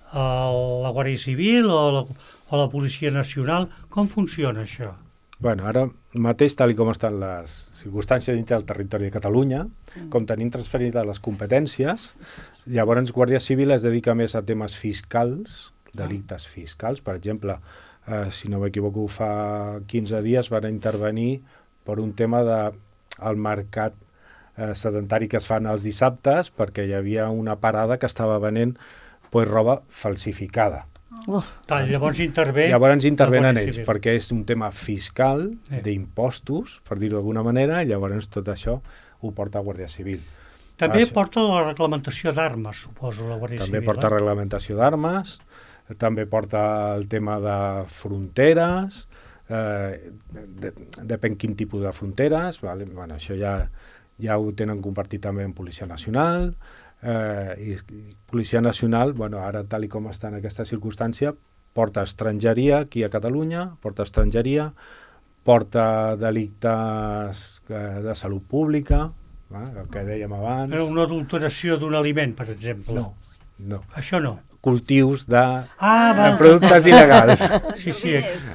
uh, la Guàrdia Civil o la, o la Policia Nacional, com funciona això? Bueno, ara mateix, tal i com estan les circumstàncies dintre del territori de Catalunya, mm. com tenim transferides les competències, llavors Guàrdia Civil es dedica més a temes fiscals, delictes fiscals. Per exemple, eh, si no m'equivoco, fa quinze dies van intervenir per un tema de el mercat eh, sedentari que es fan els dissabtes, perquè hi havia una parada que estava venent pues, roba falsificada. Uh, Tal, llavors intervé... Llavors la intervenen Guàrdia ells, Civil. perquè és un tema fiscal, Sí. d'impostos, per dir-ho d'alguna manera, i llavors tot això ho porta a Guàrdia Civil. També Això. porta la reglamentació d'armes, suposo, la Guàrdia També Civil. porta eh? reglamentació d'armes, també porta el tema de fronteres, eh, de, depèn quin tipus de fronteres, vale? Bueno, això ja, ja ho tenen compartit també en Policia Nacional, eh, i, i Policia Nacional, bueno, ara tal i com està en aquesta circumstància, porta estrangeria aquí a Catalunya, porta estrangeria, porta delictes eh, de salut pública, va? El que dèiem abans. Era una adulteració d'un aliment, per exemple. No, no. Això no. Cultius de, Ah, de val. productes il·legals. Sí, sí.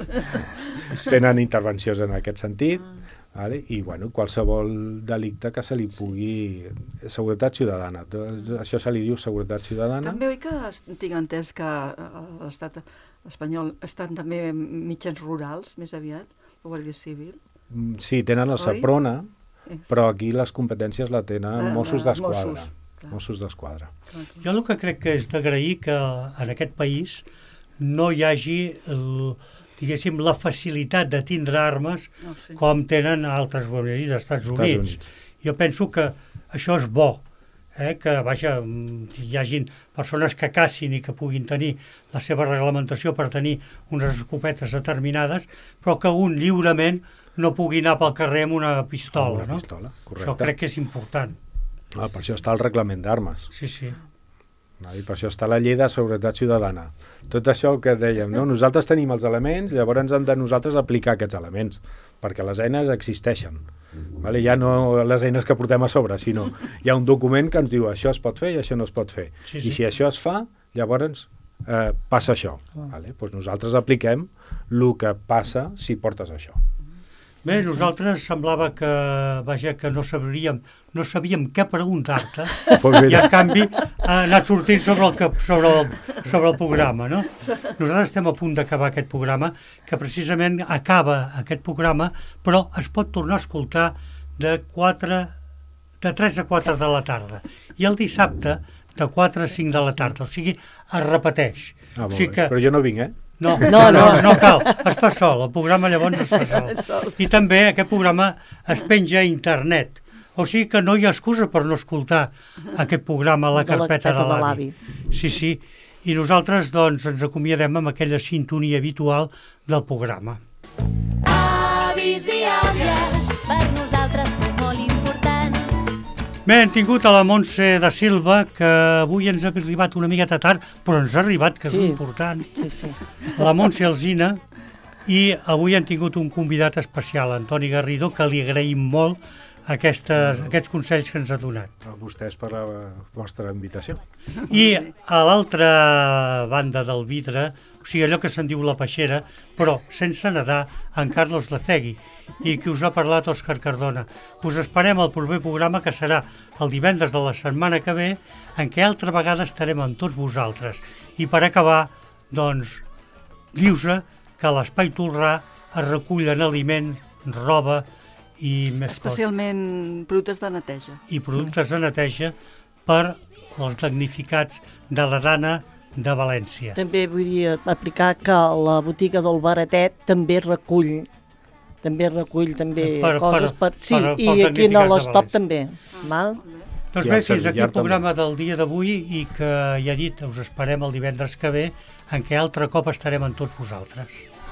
Tenen intervencions en aquest sentit, vale? I bueno, qualsevol delicte que se li pugui... Seguretat ciutadana. Això se li diu seguretat ciutadana. També oi que es- tinc entès que eh, l'estat espanyol estan també mitjans rurals, més aviat, la Guàrdia Civil? Mm, Sí, tenen el Oi? Seprona, És- però aquí les competències la tenen Ah, Mossos ah, d'Esquadra. Mossos, clar. Mossos d'Esquadra. Clar, clar. Jo el que crec que és d'agrair que en aquest país no hi hagi, el, diguéssim, la facilitat de tindre armes No, sí. com tenen a altres guarneries dels Estats Estats Units. Units. Jo penso que això és bo, eh? Que vaja, mm, hi hagin persones que cacin i que puguin tenir la seva reglamentació per tenir unes escopetes determinades, però que un lliurement no pugui anar pel carrer amb una pistola, Amb una no? pistola, correcte. Això crec que és important. Ah, per això està el reglament d'armes. Sí, sí. I per això està la llei de seguretat ciutadana. Tot això que dèiem, no? Nosaltres tenim els elements, llavors ens hem de nosaltres aplicar aquests elements, perquè les eines existeixen. Vale? Ja no les eines que portem a sobre, sinó hi ha un document que ens diu això es pot fer i això no es pot fer. Sí, I sí. si això es fa, llavors eh, passa això. Vale? Doncs nosaltres apliquem el que passa si portes això. Bé, nosaltres semblava que, vaja, que no sabríem, no sabíem què preguntar-te, Pues i mira, en canvi ha anat sortint sobre el, que, sobre el, sobre el programa, no? Nosaltres estem a punt d'acabar aquest programa, que precisament acaba aquest programa, però es pot tornar a escoltar de quatre, de tres a quatre de la tarda. I el dissabte de quatre a cinc de la tarda, o sigui, es repeteix. ah, O molt sigui bé. que, Però jo no vinc, eh? no, No, no, no, no. no cal, es fa sol, el programa llavors es fa sol. I també aquest programa es penja a internet, o sigui que no hi ha excusa per no escoltar aquest programa a la De la carpeta de carpeta de l'avi. Sí, sí, i nosaltres doncs ens acomiadem amb aquella sintonia habitual del programa. Avis i àvies, per nosaltres són molt importants. Bé, hem tingut a la Montse da Silva, que avui ens ha arribat una miqueta tard, però ens ha arribat, que Sí. és important. Sí, sí. La Montse Alsina, i avui hem tingut un convidat especial, Antoni Garrido, que li agraïm molt aquestes, aquests consells que ens ha donat. A vostès per la vostra invitació. I a l'altra banda del vidre, o sigui, allò que se'n diu la peixera, però sense nedar, en Carlos Lecegui, i qui us ha parlat, Òscar Cardona. Us esperem al proper programa, que serà el divendres de la setmana que ve, en què altra vegada estarem amb tots vosaltres. I per acabar, doncs, dius-se que a l'Espai Tolrà es recullen aliments, roba i més coses. Especialment productes de neteja. I productes de neteja per als damnificats de la Dana de València. També vull dir, aplicar que la botiga del Baratet també recull també recull també Per- coses per- per... Sí, per- per i aquí damnificats a de l'Stop València. també. Val? Doncs I bé, el fins aquí Servillar el programa del dia d'avui, i que ja he dit, us esperem el divendres que ve, en què altre cop estarem amb tots vosaltres.